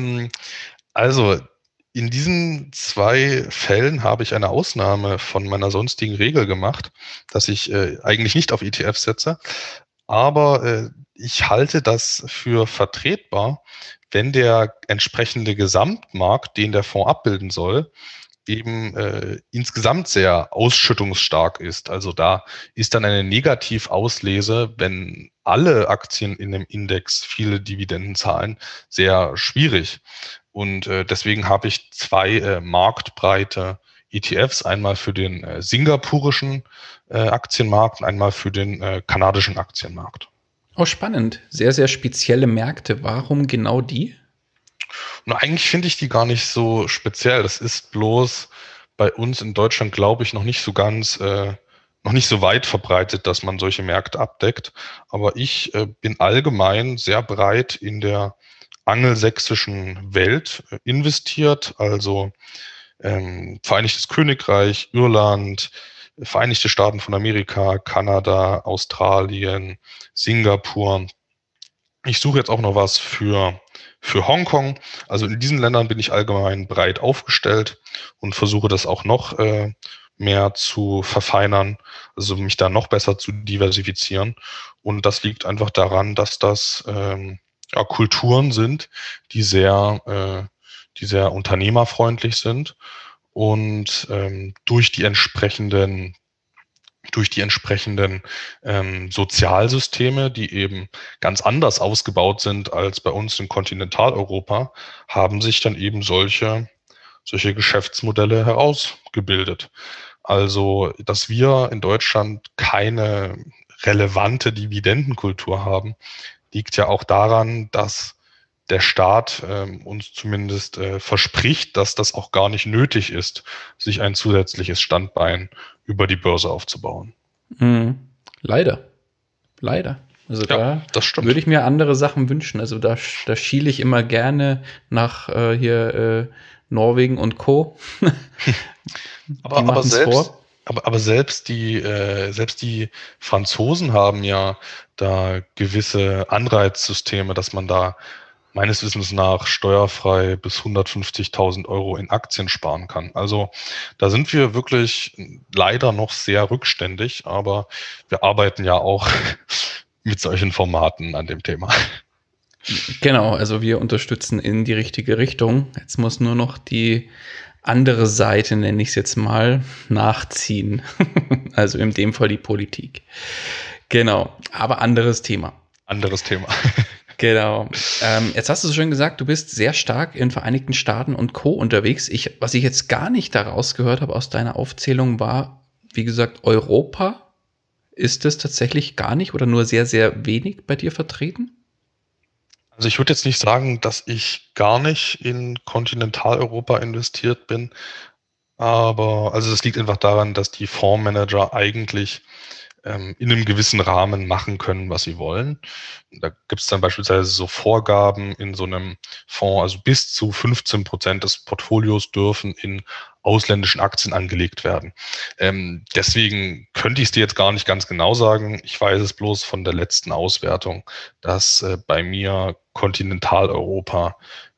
Also, in diesen 2 Fällen habe ich eine Ausnahme von meiner sonstigen Regel gemacht, dass ich eigentlich nicht auf ETFs setze. Aber ich halte das für vertretbar, wenn der entsprechende Gesamtmarkt, den der Fonds abbilden soll, eben insgesamt sehr ausschüttungsstark ist. Also da ist dann eine Negativauslese, wenn alle Aktien in dem Index viele Dividenden zahlen, sehr schwierig. Und deswegen habe ich 2 marktbreite ETFs, einmal für den singapurischen Aktienmarkt und einmal für den kanadischen Aktienmarkt. Oh, spannend. Sehr, sehr spezielle Märkte. Warum genau die? Und eigentlich finde ich die gar nicht so speziell. Das ist bloß bei uns in Deutschland, glaube ich, noch nicht so ganz, noch nicht so weit verbreitet, dass man solche Märkte abdeckt. Aber ich bin allgemein sehr breit in der angelsächsischen Welt investiert, also Vereinigtes Königreich, Irland, Vereinigte Staaten von Amerika, Kanada, Australien, Singapur. Ich suche jetzt auch noch was für Hongkong. Also in diesen Ländern bin ich allgemein breit aufgestellt und versuche das auch noch mehr zu verfeinern, also mich da noch besser zu diversifizieren. Und das liegt einfach daran, dass das ja, Kulturen sind, die sehr unternehmerfreundlich sind und durch die entsprechenden Sozialsysteme, die eben ganz anders ausgebaut sind als bei uns in Kontinentaleuropa, haben sich dann eben solche Geschäftsmodelle herausgebildet. Also, dass wir in Deutschland keine relevante Dividendenkultur haben, liegt ja auch daran, dass der Staat uns zumindest verspricht, dass das auch gar nicht nötig ist, sich ein zusätzliches Standbein über die Börse aufzubauen. Mhm. Leider. Leider. Also Ja, da das stimmt. würde ich mir andere Sachen wünschen. Also da schiele ich immer gerne nach Norwegen und Co. Aber selbst die Franzosen haben ja da gewisse Anreizsysteme, dass man da meines Wissens nach steuerfrei bis 150.000 Euro in Aktien sparen kann. Also da sind wir wirklich leider noch sehr rückständig, aber wir arbeiten ja auch mit solchen Formaten an dem Thema. Genau, also wir unterstützen in die richtige Richtung. Jetzt muss nur noch die andere Seite, nenne ich es jetzt mal, nachziehen. Also in dem Fall die Politik. Genau, aber anderes Thema. Anderes Thema. Genau. Jetzt hast du so schön gesagt, du bist sehr stark in Vereinigten Staaten und Co. unterwegs. Was ich jetzt gar nicht daraus gehört habe aus deiner Aufzählung war, wie gesagt, Europa. Ist es tatsächlich gar nicht oder nur sehr, sehr wenig bei dir vertreten? Also ich würde jetzt nicht sagen, dass ich gar nicht in Kontinentaleuropa investiert bin, aber also das liegt einfach daran, dass die Fondsmanager eigentlich in einem gewissen Rahmen machen können, was sie wollen. Da gibt es dann beispielsweise so Vorgaben in so einem Fonds, also bis zu 15% des Portfolios dürfen in ausländischen Aktien angelegt werden. Deswegen könnte ich es dir jetzt gar nicht ganz genau sagen. Ich weiß es bloß von der letzten Auswertung, dass bei mir Kontinentaleuropa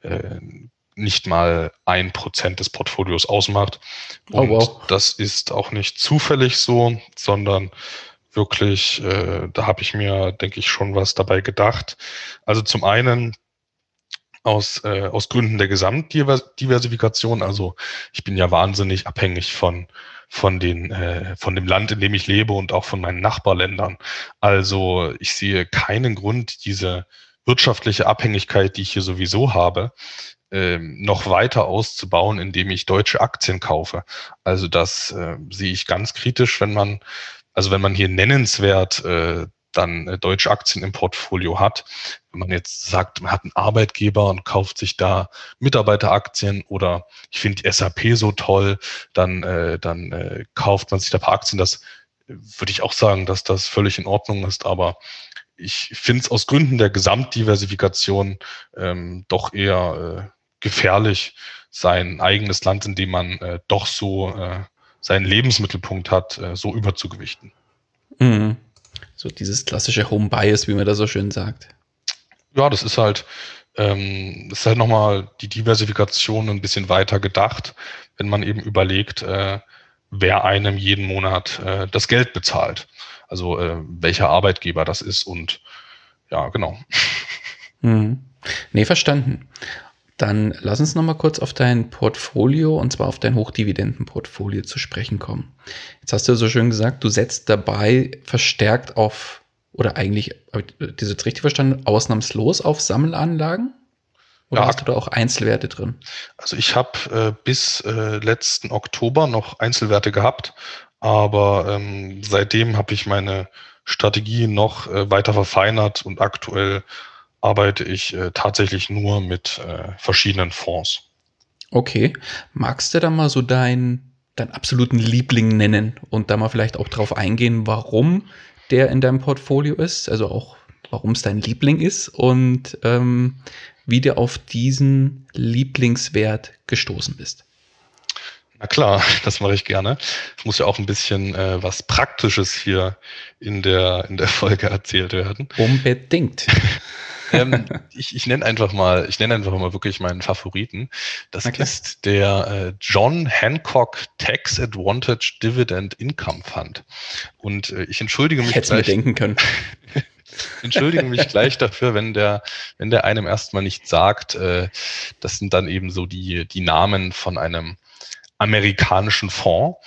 nicht mal 1% des Portfolios ausmacht. Und Oh, wow. das ist auch nicht zufällig so, sondern wirklich, da habe ich mir, denke ich, schon was dabei gedacht. Also zum einen aus Gründen der Gesamtdiversifikation. Also ich bin ja wahnsinnig abhängig von dem Land, in dem ich lebe und auch von meinen Nachbarländern. Also ich sehe keinen Grund, diese wirtschaftliche Abhängigkeit, die ich hier sowieso habe, noch weiter auszubauen, indem ich deutsche Aktien kaufe. Also das sehe ich ganz kritisch, wenn man hier nennenswert dann deutsche Aktien im Portfolio hat. Wenn man jetzt sagt, man hat einen Arbeitgeber und kauft sich da Mitarbeiteraktien oder ich finde die SAP so toll, dann kauft man sich da ein paar Aktien. Das würde ich auch sagen, dass das völlig in Ordnung ist, aber ich finde es aus Gründen der Gesamtdiversifikation doch eher gefährlich, sein eigenes Land, in dem man doch so seinen Lebensmittelpunkt hat, so überzugewichten. Mhm. So dieses klassische Home Bias, wie man da so schön sagt. Ja, das ist halt nochmal die Diversifikation ein bisschen weiter gedacht, wenn man eben überlegt, wer einem jeden Monat das Geld bezahlt. Also welcher Arbeitgeber das ist und ja, genau. Mhm. Nee, verstanden. Dann lass uns noch mal kurz auf dein Portfolio und zwar auf dein Hochdividendenportfolio zu sprechen kommen. Jetzt hast du so schön gesagt, du setzt dabei verstärkt auf, oder eigentlich, habe ich das jetzt richtig verstanden, ausnahmslos auf Sammelanlagen? Oder Ja, hast du da auch Einzelwerte drin? also ich habe bis letzten Oktober noch Einzelwerte gehabt, aber seitdem habe ich meine Strategie noch weiter verfeinert und aktuell arbeite ich tatsächlich nur mit verschiedenen Fonds. Okay. Magst du da mal so deinen absoluten Liebling nennen und da mal vielleicht auch drauf eingehen, warum der in deinem Portfolio ist? Also auch, warum es dein Liebling ist und wie du auf diesen Lieblingswert gestoßen bist. Na klar, das mache ich gerne. Es muss ja auch ein bisschen was Praktisches hier in der Folge erzählt werden. Unbedingt. Ich nenne ich nenne einfach mal wirklich meinen Favoriten. Das Na klar. ist der John Hancock Tax Advantage Dividend Income Fund. Und ich Ich hätte es mir denken können. entschuldige mich gleich dafür, wenn der einem erstmal nicht sagt. Das sind dann eben so die Namen von einem amerikanischen Fonds.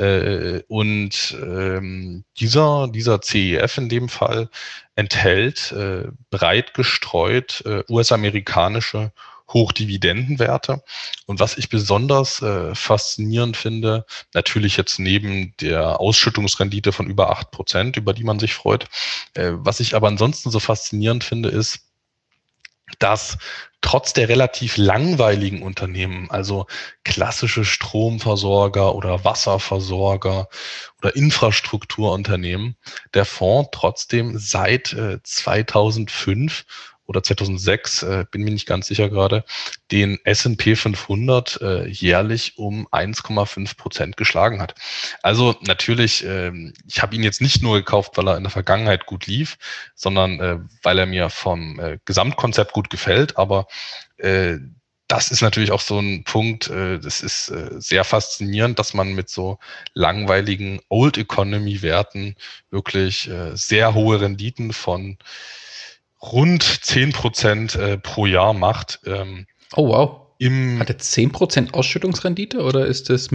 Dieser CEF in dem Fall enthält breit gestreut US-amerikanische Hochdividendenwerte. Und was ich besonders faszinierend finde, natürlich jetzt neben der Ausschüttungsrendite von über 8%, über die man sich freut, was ich aber ansonsten so faszinierend finde, ist, dass trotz der relativ langweiligen Unternehmen, also klassische Stromversorger oder Wasserversorger oder Infrastrukturunternehmen, der Fonds trotzdem seit 2005 oder 2006, bin mir nicht ganz sicher gerade, den S&P 500 jährlich um 1,5% geschlagen hat. Also natürlich, ich habe ihn jetzt nicht nur gekauft, weil er in der Vergangenheit gut lief, sondern weil er mir vom Gesamtkonzept gut gefällt. Aber das ist natürlich auch so ein Punkt, das ist sehr faszinierend, dass man mit so langweiligen Old Economy Werten wirklich sehr hohe Renditen von rund 10% pro Jahr macht. Oh, wow. Im Hat er 10% Ausschüttungsrendite oder ist das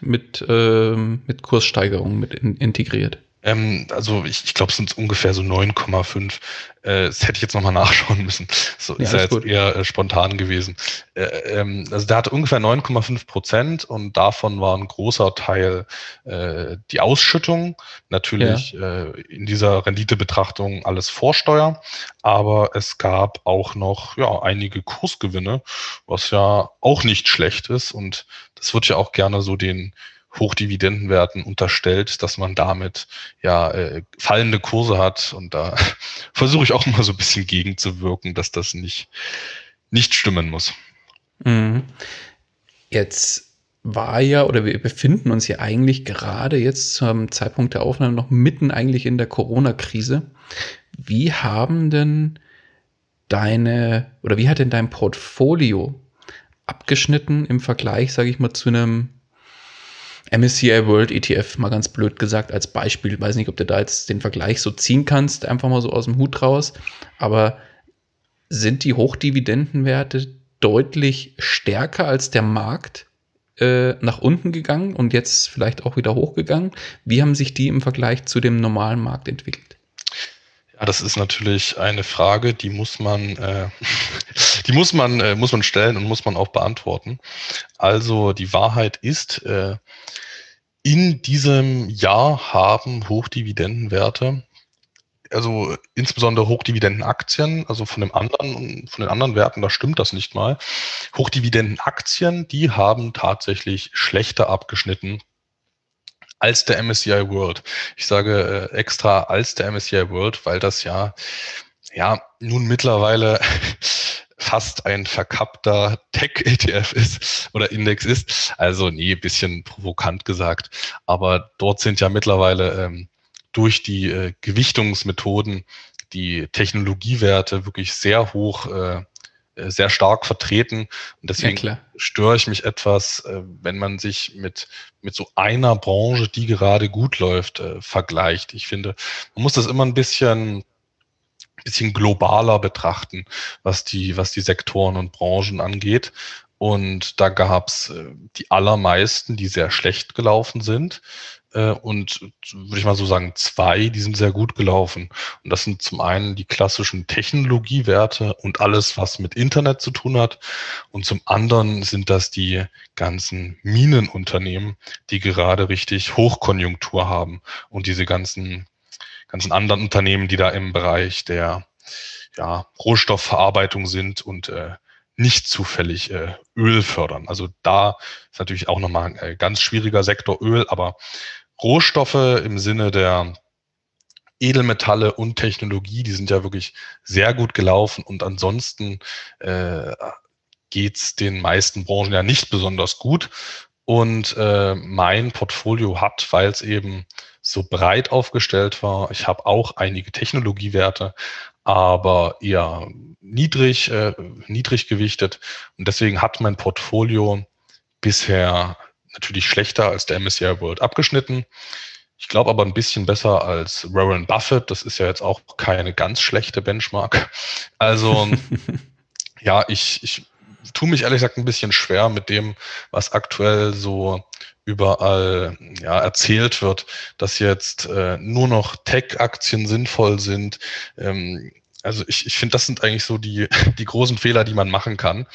mit Kurssteigerung integriert? Also ich glaube, es sind ungefähr so 9,5. Das hätte ich jetzt nochmal nachschauen müssen. So Ja, ist ja alles jetzt gut. eher spontan gewesen. Also der hatte ungefähr 9,5% und davon war ein großer Teil die Ausschüttung. Ja. Natürlich in dieser Renditebetrachtung alles Vorsteuer, aber es gab auch noch ja einige Kursgewinne, was ja auch nicht schlecht ist und das wird ja auch gerne so den Hochdividendenwerten unterstellt, dass man damit ja fallende Kurse hat und da versuche ich auch mal so ein bisschen gegenzuwirken, dass das nicht stimmen muss. Mhm. Jetzt war ja, oder wir befinden uns ja eigentlich gerade jetzt zum Zeitpunkt der Aufnahme noch mitten eigentlich in der Corona-Krise. Wie haben denn wie hat denn dein Portfolio abgeschnitten im Vergleich, sage ich mal, zu einem MSCI World ETF, mal ganz blöd gesagt, als Beispiel. Ich weiß nicht, ob du da jetzt den Vergleich so ziehen kannst, einfach mal so aus dem Hut raus. Aber sind die Hochdividendenwerte deutlich stärker als der Markt nach unten gegangen und jetzt vielleicht auch wieder hochgegangen? Wie haben sich die im Vergleich zu dem normalen Markt entwickelt? Ja, das ist natürlich eine Frage, die muss man stellen und muss man auch beantworten. Also die Wahrheit ist, in diesem Jahr haben Hochdividendenwerte also insbesondere Hochdividendenaktien, also von den anderen Werten, da stimmt das nicht mal. Hochdividendenaktien, die haben tatsächlich schlechter abgeschnitten als der MSCI World. Ich sage extra als der MSCI World, weil das ja nun mittlerweile fast ein verkappter Tech-ETF ist oder Index ist. Also nee, bisschen provokant gesagt. Aber dort sind ja mittlerweile durch die Gewichtungsmethoden die Technologiewerte wirklich sehr hoch, sehr stark vertreten. Und Ja, deswegen klar. störe ich mich etwas, wenn man sich mit so einer Branche, die gerade gut läuft, vergleicht. Ich finde, man muss das immer ein bisschen globaler betrachten, was die Sektoren und Branchen angeht. Und da gab's die allermeisten, die sehr schlecht gelaufen sind. Und würde ich mal so sagen, zwei, die sind sehr gut gelaufen. Und das sind zum einen die klassischen Technologiewerte und alles, was mit Internet zu tun hat. Und zum anderen sind das die ganzen Minenunternehmen, die gerade richtig Hochkonjunktur haben und diese ganzen anderen Unternehmen, die da im Bereich der Rohstoffverarbeitung sind und nicht zufällig Öl fördern. Also da ist natürlich auch nochmal ein ganz schwieriger Sektor Öl, aber Rohstoffe im Sinne der Edelmetalle und Technologie, die sind ja wirklich sehr gut gelaufen und ansonsten geht's den meisten Branchen ja nicht besonders gut. Und mein Portfolio hat, weil es eben so breit aufgestellt war, ich habe auch einige Technologiewerte, aber eher niedrig gewichtet. Und deswegen hat mein Portfolio bisher natürlich schlechter als der MSCI World abgeschnitten. Ich glaube aber ein bisschen besser als Warren Buffett. Das ist ja jetzt auch keine ganz schlechte Benchmark. Also ja, ich tue mich ehrlich gesagt ein bisschen schwer mit dem, was aktuell so überall erzählt wird, dass jetzt nur noch Tech-Aktien sinnvoll sind. Also ich finde, das sind eigentlich so die großen Fehler, die man machen kann.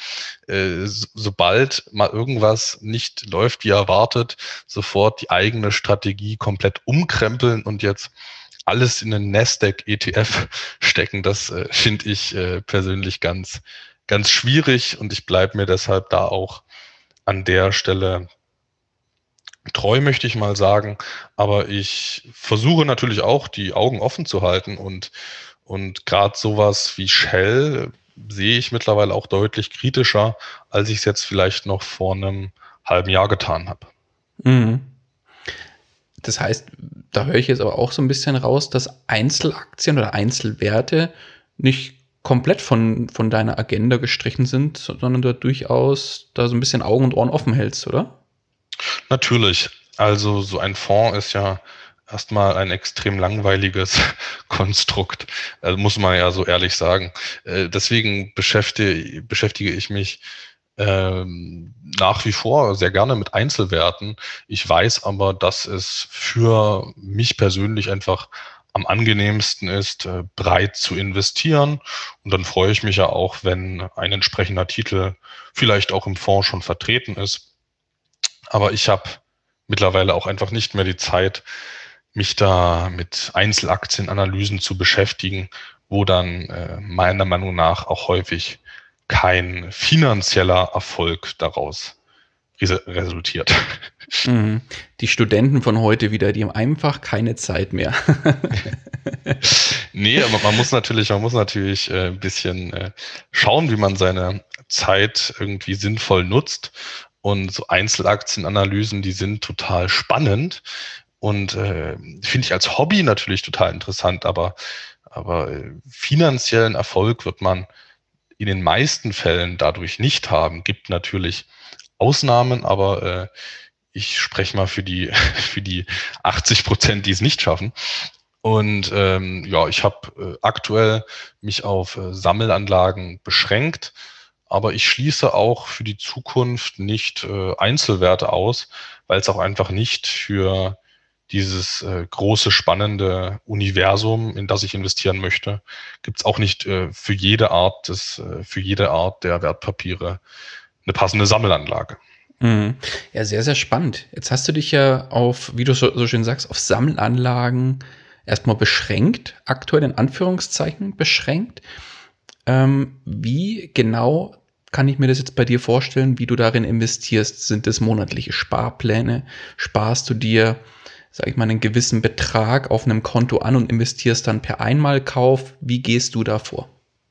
Sobald mal irgendwas nicht läuft, wie erwartet, sofort die eigene Strategie komplett umkrempeln und jetzt alles in den Nasdaq ETF stecken, das finde ich persönlich ganz schwierig und ich bleibe mir deshalb da auch an der Stelle treu, möchte ich mal sagen. Aber ich versuche natürlich auch, die Augen offen zu halten und gerade sowas wie Shell sehe ich mittlerweile auch deutlich kritischer, als ich es jetzt vielleicht noch vor einem halben Jahr getan habe. Mhm. Das heißt, da höre ich jetzt aber auch so ein bisschen raus, dass Einzelaktien oder Einzelwerte nicht komplett von deiner Agenda gestrichen sind, sondern du durchaus da so ein bisschen Augen und Ohren offen hältst, oder? Natürlich. Also so ein Fonds ist ja erstmal ein extrem langweiliges Konstrukt, muss man ja so ehrlich sagen. Deswegen beschäftige ich mich nach wie vor sehr gerne mit Einzelwerten. Ich weiß aber, dass es für mich persönlich einfach am angenehmsten ist, breit zu investieren. Und dann freue ich mich ja auch, wenn ein entsprechender Titel vielleicht auch im Fonds schon vertreten ist. Aber ich habe mittlerweile auch einfach nicht mehr die Zeit, mich da mit Einzelaktienanalysen zu beschäftigen, wo dann meiner Meinung nach auch häufig kein finanzieller Erfolg daraus resultiert. Mhm. Die Studenten von heute wieder, die haben einfach keine Zeit mehr. Nee, aber man muss natürlich ein bisschen schauen, wie man seine Zeit irgendwie sinnvoll nutzt. Und so Einzelaktienanalysen, die sind total spannend und finde ich als Hobby natürlich total interessant, aber finanziellen Erfolg wird man in den meisten Fällen dadurch nicht haben. Gibt natürlich Ausnahmen, aber ich spreche mal für die für die 80%, die es nicht schaffen. Und ich habe aktuell mich auf Sammelanlagen beschränkt, aber ich schließe auch für die Zukunft nicht Einzelwerte aus, weil es auch einfach nicht für dieses große, spannende Universum, in das ich investieren möchte, gibt es auch nicht für jede Art der Wertpapiere eine passende Sammelanlage. Mhm. Ja, sehr, sehr spannend. Jetzt hast du dich ja auf, wie du so schön sagst, auf Sammelanlagen erstmal beschränkt, aktuell in Anführungszeichen beschränkt. Wie genau kann ich mir das jetzt bei dir vorstellen, wie du darin investierst? Sind es monatliche Sparpläne? Sparst du dir, sag ich mal, einen gewissen Betrag auf einem Konto an und investierst dann per Einmalkauf? Wie gehst du da vor?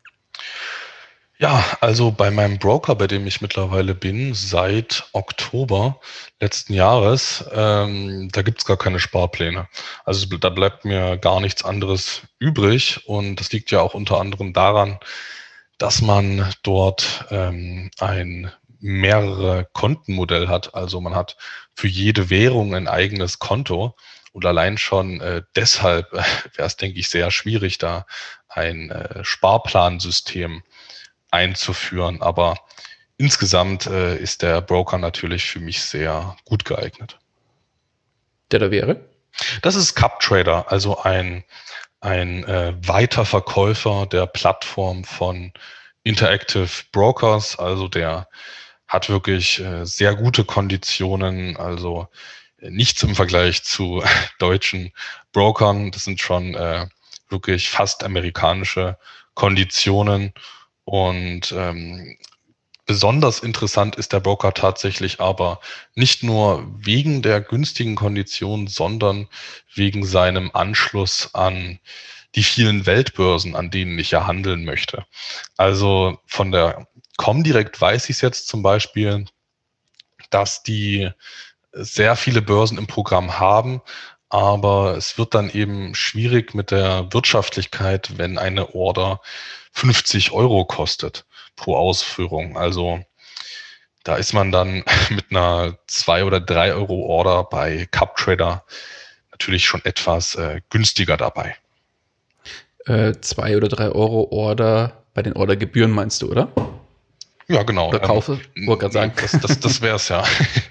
Ja, also bei meinem Broker, bei dem ich mittlerweile bin, seit Oktober letzten Jahres, da gibt's gar keine Sparpläne. Also da bleibt mir gar nichts anderes übrig. Und das liegt ja auch unter anderem daran, dass man dort ein mehrere Kontenmodell hat. Also man hat für jede Währung ein eigenes Konto. Und allein schon deshalb wäre es, denke ich, sehr schwierig, da ein Sparplansystem einzuführen. Aber insgesamt ist der Broker natürlich für mich sehr gut geeignet. Der da wäre? Das ist CupTrader, also ein Weiterverkäufer der Plattform von Interactive Brokers. Also der hat wirklich sehr gute Konditionen, also nichts im Vergleich zu deutschen Brokern. Das sind schon wirklich fast amerikanische Konditionen. Und besonders interessant ist der Broker tatsächlich aber nicht nur wegen der günstigen Konditionen, sondern wegen seinem Anschluss an die vielen Weltbörsen, an denen ich ja handeln möchte. Also von der Comdirect weiß ich es jetzt zum Beispiel, dass die sehr viele Börsen im Programm haben, aber es wird dann eben schwierig mit der Wirtschaftlichkeit, wenn eine Order 50 Euro kostet pro Ausführung. Also da ist man dann mit einer 2 oder 3 Euro Order bei CupTrader natürlich schon etwas günstiger dabei. 2 oder 3 Euro Order bei den Ordergebühren meinst du, oder? Ja, genau. Oder Kaufe? Wollte gerade sagen. Das wäre es ja.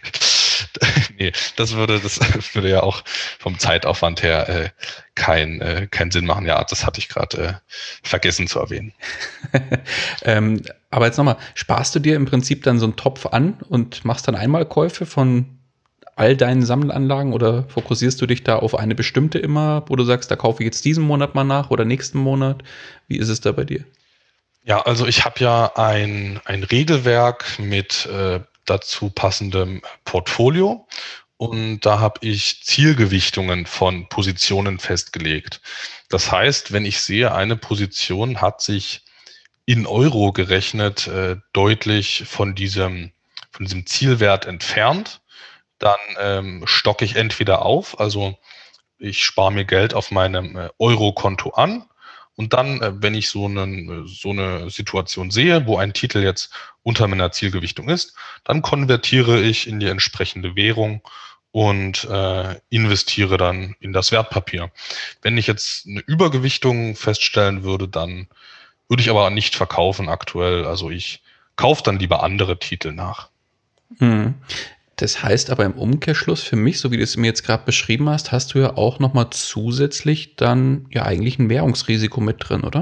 Nee, das würde ja auch vom Zeitaufwand her keinen Sinn machen. Ja, das hatte ich gerade vergessen zu erwähnen. Aber jetzt nochmal, sparst du dir im Prinzip dann so einen Topf an und machst dann Einmalkäufe von all deinen Sammelanlagen oder fokussierst du dich da auf eine bestimmte immer, wo du sagst, da kaufe ich jetzt diesen Monat mal nach oder nächsten Monat? Wie ist es da bei dir? Ja, also ich habe ja ein Regelwerk mit dazu passendem Portfolio und da habe ich Zielgewichtungen von Positionen festgelegt. Das heißt, wenn ich sehe, eine Position hat sich in Euro gerechnet deutlich von diesem Zielwert entfernt, dann stocke ich entweder auf, also ich spare mir Geld auf meinem Euro-Konto an und dann, wenn ich so eine Situation sehe, wo ein Titel jetzt unter meiner Zielgewichtung ist, dann konvertiere ich in die entsprechende Währung und investiere dann in das Wertpapier. Wenn ich jetzt eine Übergewichtung feststellen würde, dann würde ich aber nicht verkaufen aktuell. Also ich kaufe dann lieber andere Titel nach. Hm. Das heißt aber im Umkehrschluss für mich, so wie du es mir jetzt gerade beschrieben hast, hast du ja auch nochmal zusätzlich dann ja eigentlich ein Währungsrisiko mit drin, oder?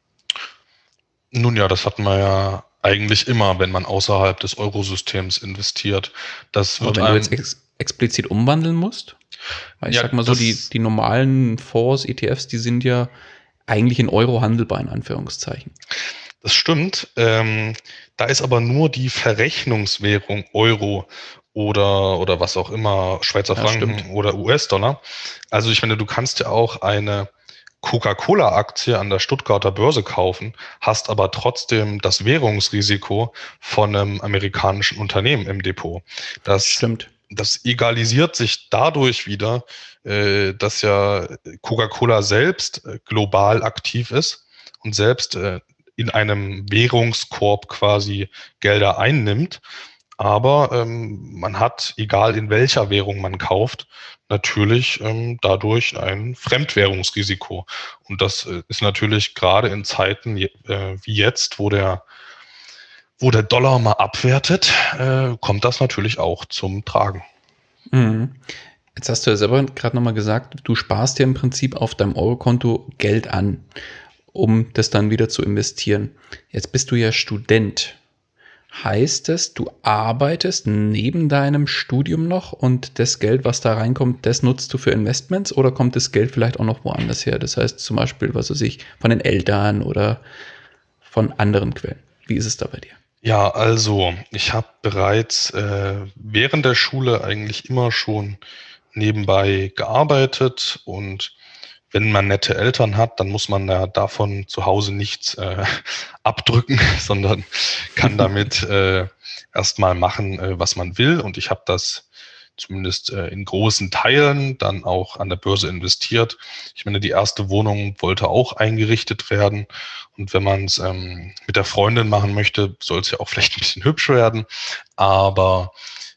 Nun ja, das hat man ja eigentlich immer, wenn man außerhalb des Eurosystems investiert. Das Aber wird wenn du jetzt einem, explizit umwandeln musst, weil ich ja, sag mal so, die, das, die normalen Fonds, ETFs, die sind ja eigentlich in Euro handelbar, in Anführungszeichen. das stimmt. Da ist aber nur die Verrechnungswährung Euro oder was auch immer, Schweizer Ja, stimmt. Franken oder US-Dollar. Also ich meine, du kannst ja auch eine Coca-Cola-Aktie an der Stuttgarter Börse kaufen, hast aber trotzdem das Währungsrisiko von einem amerikanischen Unternehmen im Depot. Das, Stimmt. das egalisiert sich dadurch wieder, dass ja Coca-Cola selbst global aktiv ist und selbst in einem Währungskorb quasi Gelder einnimmt. Aber man hat, egal in welcher Währung man kauft, natürlich dadurch ein Fremdwährungsrisiko. Und das ist natürlich gerade in Zeiten wie jetzt, wo der Dollar mal abwertet, kommt das natürlich auch zum Tragen. Mhm. Jetzt hast du ja selber gerade nochmal gesagt, du sparst dir im Prinzip auf deinem Eurokonto Geld an, um das dann wieder zu investieren. Jetzt bist du ja Student. Heißt es, du arbeitest neben deinem Studium noch und das Geld, was da reinkommt, das nutzt du für Investments oder kommt das Geld vielleicht auch noch woanders her? Das heißt zum Beispiel, was weiß ich, von den Eltern oder von anderen Quellen. Wie ist es da bei dir? Ja, also ich habe bereits während der Schule eigentlich immer schon nebenbei gearbeitet, und wenn man nette Eltern hat, dann muss man ja davon zu Hause nichts abdrücken, sondern kann damit erstmal machen, was man will. Und ich habe das zumindest in großen Teilen dann auch an der Börse investiert. Ich meine, die erste Wohnung wollte auch eingerichtet werden. Und wenn man es mit der Freundin machen möchte, soll es ja auch vielleicht ein bisschen hübsch werden. Aber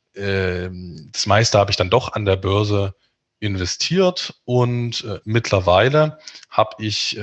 das meiste habe ich dann doch an der Börse investiert, und mittlerweile habe ich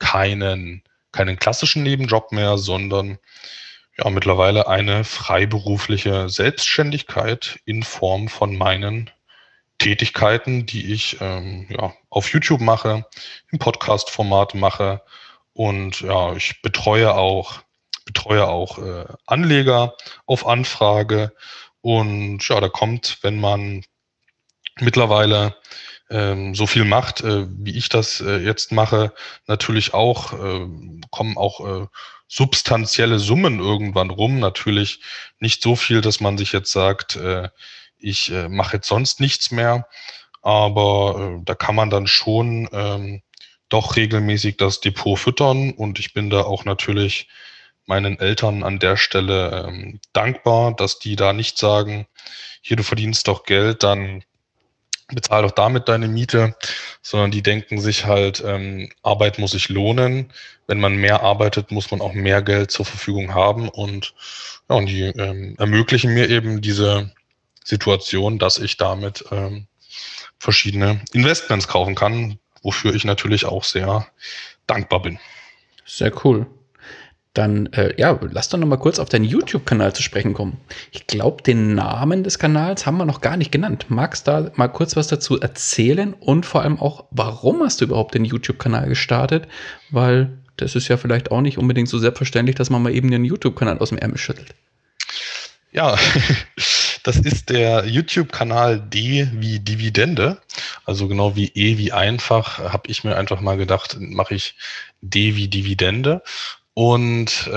keinen klassischen Nebenjob mehr, sondern ja mittlerweile eine freiberufliche Selbstständigkeit in Form von meinen Tätigkeiten, die ich ja, auf YouTube mache, im Podcast-Format mache, und ja, ich betreue auch Anleger auf Anfrage, und ja, da kommt, wenn man mittlerweile so viel macht, wie ich das jetzt mache, natürlich auch, kommen auch substanzielle Summen irgendwann rum. Natürlich nicht so viel, dass man sich jetzt sagt, ich mache jetzt sonst nichts mehr, aber da kann man dann schon doch regelmäßig das Depot füttern, und ich bin da auch natürlich meinen Eltern an der Stelle dankbar, dass die da nicht sagen, hier, du verdienst doch Geld, dann bezahl doch damit deine Miete, sondern die denken sich halt, Arbeit muss sich lohnen. Wenn man mehr arbeitet, muss man auch mehr Geld zur Verfügung haben, und ja, und die ermöglichen mir eben diese Situation, dass ich damit verschiedene Investments kaufen kann, wofür ich natürlich auch sehr dankbar bin. Sehr cool. Dann, ja, lass doch noch mal kurz auf deinen YouTube-Kanal zu sprechen kommen. Ich glaube, den Namen des Kanals haben wir noch gar nicht genannt. Magst du da mal kurz was dazu erzählen und vor allem auch, warum hast du überhaupt den YouTube-Kanal gestartet? Weil das ist ja vielleicht auch nicht unbedingt so selbstverständlich, dass man mal eben den YouTube-Kanal aus dem Ärmel schüttelt. Ja, das ist der YouTube-Kanal D wie Dividende. Also genau wie E wie einfach, habe ich mir einfach mal gedacht, mache ich D wie Dividende. Und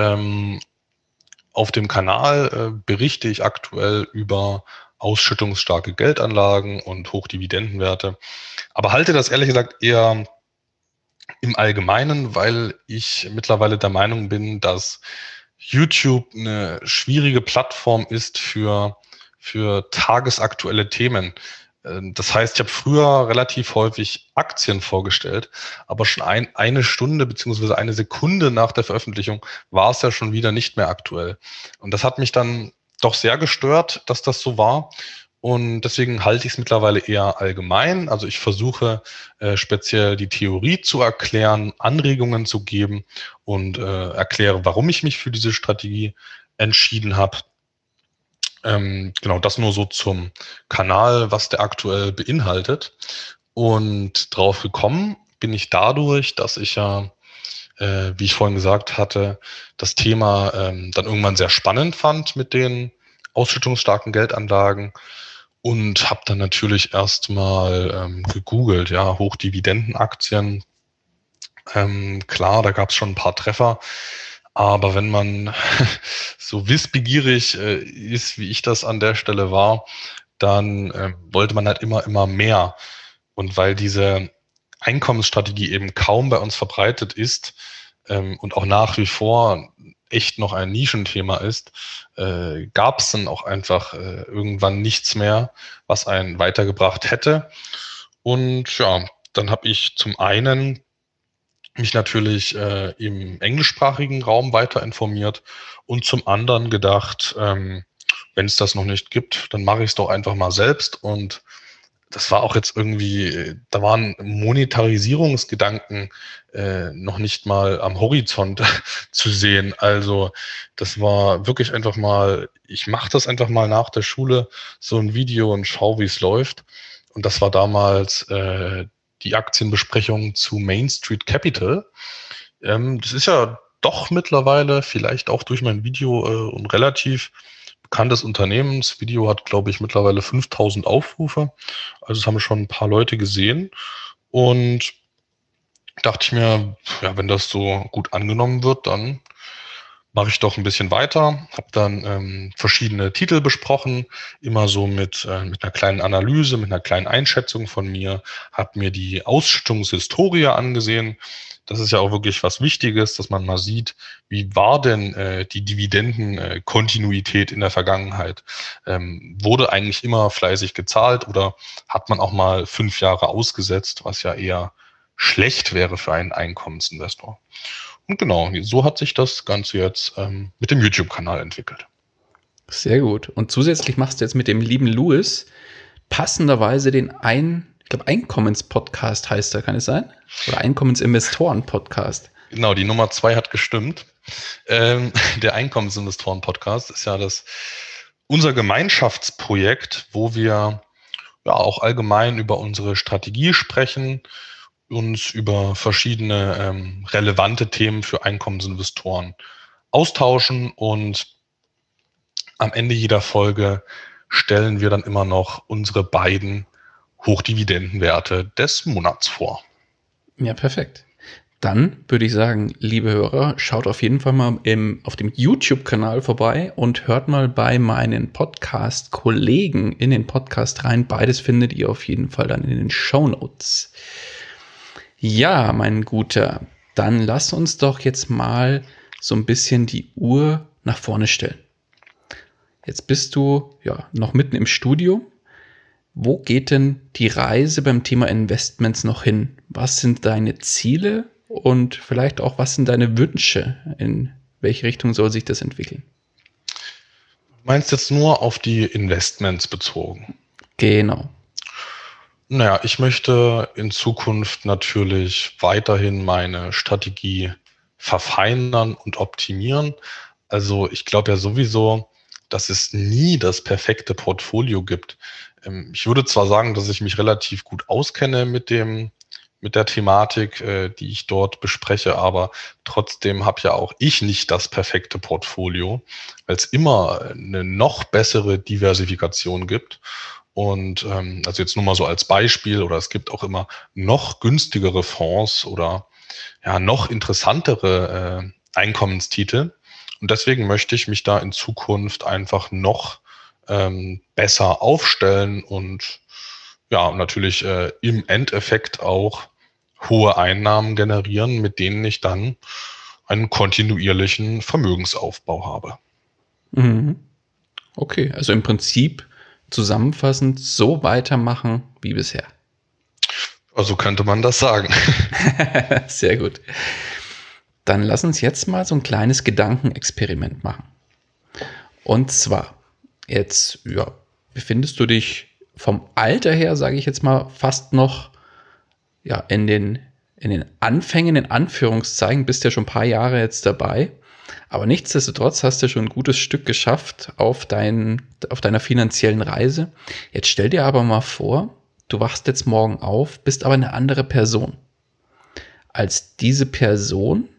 auf dem Kanal berichte ich aktuell über ausschüttungsstarke Geldanlagen und Hochdividendenwerte. Aber halte das ehrlich gesagt eher im Allgemeinen, weil ich mittlerweile der Meinung bin, dass YouTube eine schwierige Plattform ist für tagesaktuelle Themen. Das heißt, ich habe früher relativ häufig Aktien vorgestellt, aber schon eine Stunde beziehungsweise eine Sekunde nach der Veröffentlichung war es ja schon wieder nicht mehr aktuell. Und das hat mich dann doch sehr gestört, dass das so war. Und deswegen halte ich es mittlerweile eher allgemein. Also ich versuche speziell die Theorie zu erklären, Anregungen zu geben, und erkläre, warum ich mich für diese Strategie entschieden habe. Genau, das nur so zum Kanal, was der aktuell beinhaltet. Und drauf gekommen bin ich dadurch, dass ich ja, wie ich vorhin gesagt hatte, das Thema dann irgendwann sehr spannend fand mit den ausschüttungsstarken Geldanlagen, und habe dann natürlich erstmal gegoogelt, ja, Hochdividendenaktien. Klar, da gab es schon ein paar Treffer, aber wenn man so wissbegierig ist, wie ich das an der Stelle war, dann wollte man halt immer mehr. Und weil diese Einkommensstrategie eben kaum bei uns verbreitet ist und auch nach wie vor echt noch ein Nischenthema ist, gab es dann auch einfach irgendwann nichts mehr, was einen weitergebracht hätte. Und ja, dann habe ich zum einen mich natürlich im englischsprachigen Raum weiter informiert und zum anderen gedacht, wenn es das noch nicht gibt, dann mache ich es doch einfach mal selbst. Und das war auch jetzt irgendwie, da waren Monetarisierungsgedanken noch nicht mal am Horizont zu sehen. Also das war wirklich einfach mal, ich mache das einfach mal nach der Schule, so ein Video, und schau, wie es läuft. Und das war damals die Aktienbesprechung zu Main Street Capital. Das ist ja doch mittlerweile, vielleicht auch durch mein Video, ein relativ bekanntes Unternehmen. Das Video hat, glaube ich, mittlerweile 5.000 Aufrufe. Also es haben schon ein paar Leute gesehen. Und dachte ich mir, ja, wenn das so gut angenommen wird, dann mache ich doch ein bisschen weiter. Habe dann verschiedene Titel besprochen, immer so mit einer kleinen Analyse, mit einer kleinen Einschätzung von mir. Habe mir die Ausschüttungshistorie angesehen. Das ist ja auch wirklich was Wichtiges, dass man mal sieht, wie war denn die Dividendenkontinuität in der Vergangenheit? Wurde eigentlich immer fleißig gezahlt oder hat man auch mal 5 Jahre ausgesetzt, was ja eher schlecht wäre für einen Einkommensinvestor? Und genau, so hat sich das Ganze jetzt mit dem YouTube-Kanal entwickelt. Sehr gut. Und zusätzlich machst du jetzt mit dem lieben Louis passenderweise ich glaube, Einkommenspodcast heißt er, kann es sein? Oder Einkommensinvestoren-Podcast. Genau, die Nummer 2 hat gestimmt. Der Einkommensinvestoren-Podcast ist ja unser Gemeinschaftsprojekt, wo wir ja auch allgemein über unsere Strategie sprechen, uns über verschiedene relevante Themen für Einkommensinvestoren austauschen und am Ende jeder Folge stellen wir dann immer noch unsere beiden Hochdividendenwerte des Monats vor. Ja, perfekt. Dann würde ich sagen, liebe Hörer, schaut auf jeden Fall mal auf dem YouTube-Kanal vorbei und hört mal bei meinen Podcast-Kollegen in den Podcast rein. Beides findet ihr auf jeden Fall dann in den Shownotes. Ja, mein Guter, dann lass uns doch jetzt mal so ein bisschen die Uhr nach vorne stellen. Jetzt bist du ja noch mitten im Studium. Wo geht denn die Reise beim Thema Investments noch hin? Was sind deine Ziele und vielleicht auch, was sind deine Wünsche? In welche Richtung soll sich das entwickeln? Du meinst jetzt nur auf die Investments bezogen? Genau. Naja, ich möchte in Zukunft natürlich weiterhin meine Strategie verfeinern und optimieren. Also ich glaube ja sowieso, dass es nie das perfekte Portfolio gibt. Ich würde zwar sagen, dass ich mich relativ gut auskenne mit der Thematik, die ich dort bespreche, aber trotzdem habe ja auch ich nicht das perfekte Portfolio, weil es immer eine noch bessere Diversifikation gibt. Und also jetzt nur mal so als Beispiel, oder es gibt auch immer noch günstigere Fonds oder ja noch interessantere Einkommenstitel. Und deswegen möchte ich mich da in Zukunft einfach noch besser aufstellen und ja, natürlich im Endeffekt auch hohe Einnahmen generieren, mit denen ich dann einen kontinuierlichen Vermögensaufbau habe. Mhm. Okay, also im Prinzip zusammenfassend so weitermachen wie bisher. Also könnte man das sagen. Sehr gut. Dann lass uns jetzt mal so ein kleines Gedankenexperiment machen. Und zwar, jetzt befindest du dich vom Alter her, sage ich jetzt mal, fast noch in den Anfängen, in Anführungszeichen, bist ja schon ein paar Jahre jetzt dabei. Aber nichtsdestotrotz hast du schon ein gutes Stück geschafft auf deiner finanziellen Reise. Jetzt stell dir aber mal vor, du wachst jetzt morgen auf, bist aber eine andere Person. Als diese Person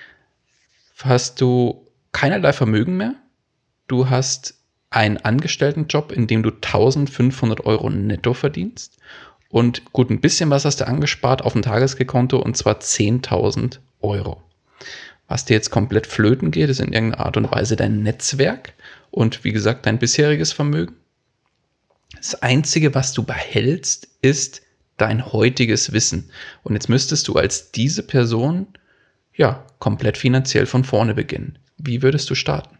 hast du keinerlei Vermögen mehr. Du hast einen Angestelltenjob, in dem du 1.500 Euro netto verdienst. Und gut, ein bisschen was hast du angespart auf dem Tagesgeldkonto, und zwar 10.000 Euro. Was dir jetzt komplett flöten geht, ist in irgendeiner Art und Weise dein Netzwerk und wie gesagt dein bisheriges Vermögen. Das Einzige, was du behältst, ist dein heutiges Wissen. Und jetzt müsstest du als diese Person komplett finanziell von vorne beginnen. Wie würdest du starten?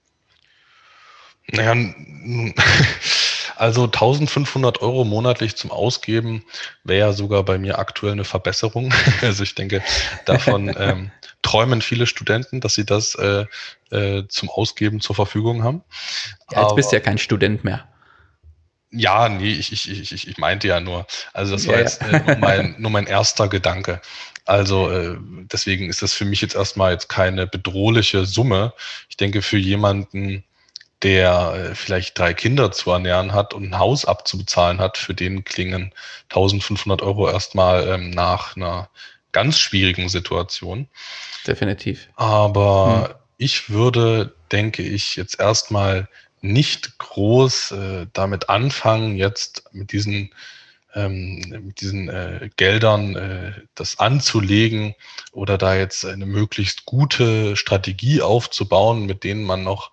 Naja, also 1.500 Euro monatlich zum Ausgeben wäre ja sogar bei mir aktuell eine Verbesserung. Also ich denke, davon träumen viele Studenten, dass sie das zum Ausgeben zur Verfügung haben. Ja, jetzt bist du ja kein Student mehr. Ja, nee, ich meinte ja nur. Also das war Ja, jetzt nur mein erster Gedanke. Also deswegen ist das für mich jetzt erstmal keine bedrohliche Summe. Ich denke, für jemanden, der vielleicht 3 Kinder zu ernähren hat und ein Haus abzubezahlen hat, für den klingen 1.500 Euro erstmal nach einer ganz schwierigen Situation. Definitiv. Aber ich würde, denke ich, jetzt erstmal nicht groß damit anfangen, jetzt mit diesen Geldern das anzulegen oder da jetzt eine möglichst gute Strategie aufzubauen, mit der man noch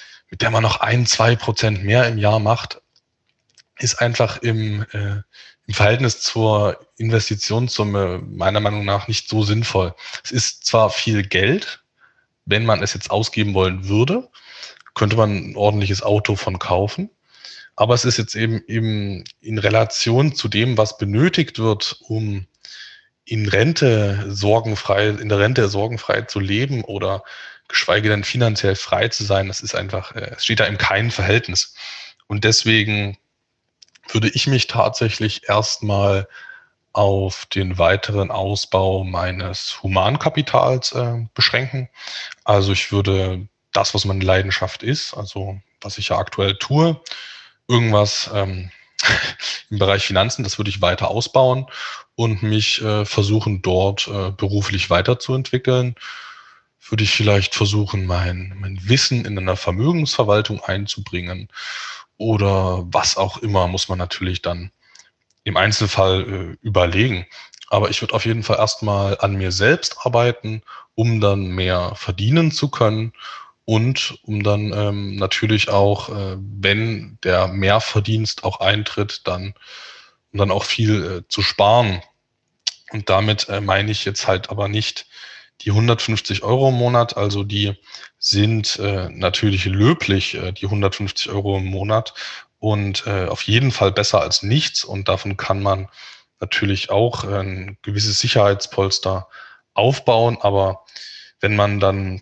1-2% mehr im Jahr macht, ist einfach im Verhältnis zur Investitionssumme meiner Meinung nach nicht so sinnvoll. Es ist zwar viel Geld, wenn man es jetzt ausgeben wollen würde, könnte man ein ordentliches Auto von kaufen. Aber es ist jetzt eben in Relation zu dem, was benötigt wird, um in der Rente sorgenfrei zu leben oder geschweige denn finanziell frei zu sein. Das ist einfach, es steht da in keinem Verhältnis. Und deswegen würde ich mich tatsächlich erstmal auf den weiteren Ausbau meines Humankapitals beschränken. Also ich würde das, was meine Leidenschaft ist, also was ich ja aktuell tue, irgendwas im Bereich Finanzen, das würde ich weiter ausbauen und mich versuchen, dort beruflich weiterzuentwickeln. Würde ich vielleicht versuchen, mein Wissen in einer Vermögensverwaltung einzubringen oder was auch immer, muss man natürlich dann im Einzelfall überlegen. Aber ich würde auf jeden Fall erstmal an mir selbst arbeiten, um dann mehr verdienen zu können und um dann natürlich auch, wenn der Mehrverdienst auch eintritt, um dann auch viel zu sparen. Und damit meine ich jetzt halt aber nicht die 150 Euro im Monat, also die sind natürlich löblich, die 150 Euro im Monat und auf jeden Fall besser als nichts. Und davon kann man natürlich auch ein gewisses Sicherheitspolster aufbauen. Aber wenn man dann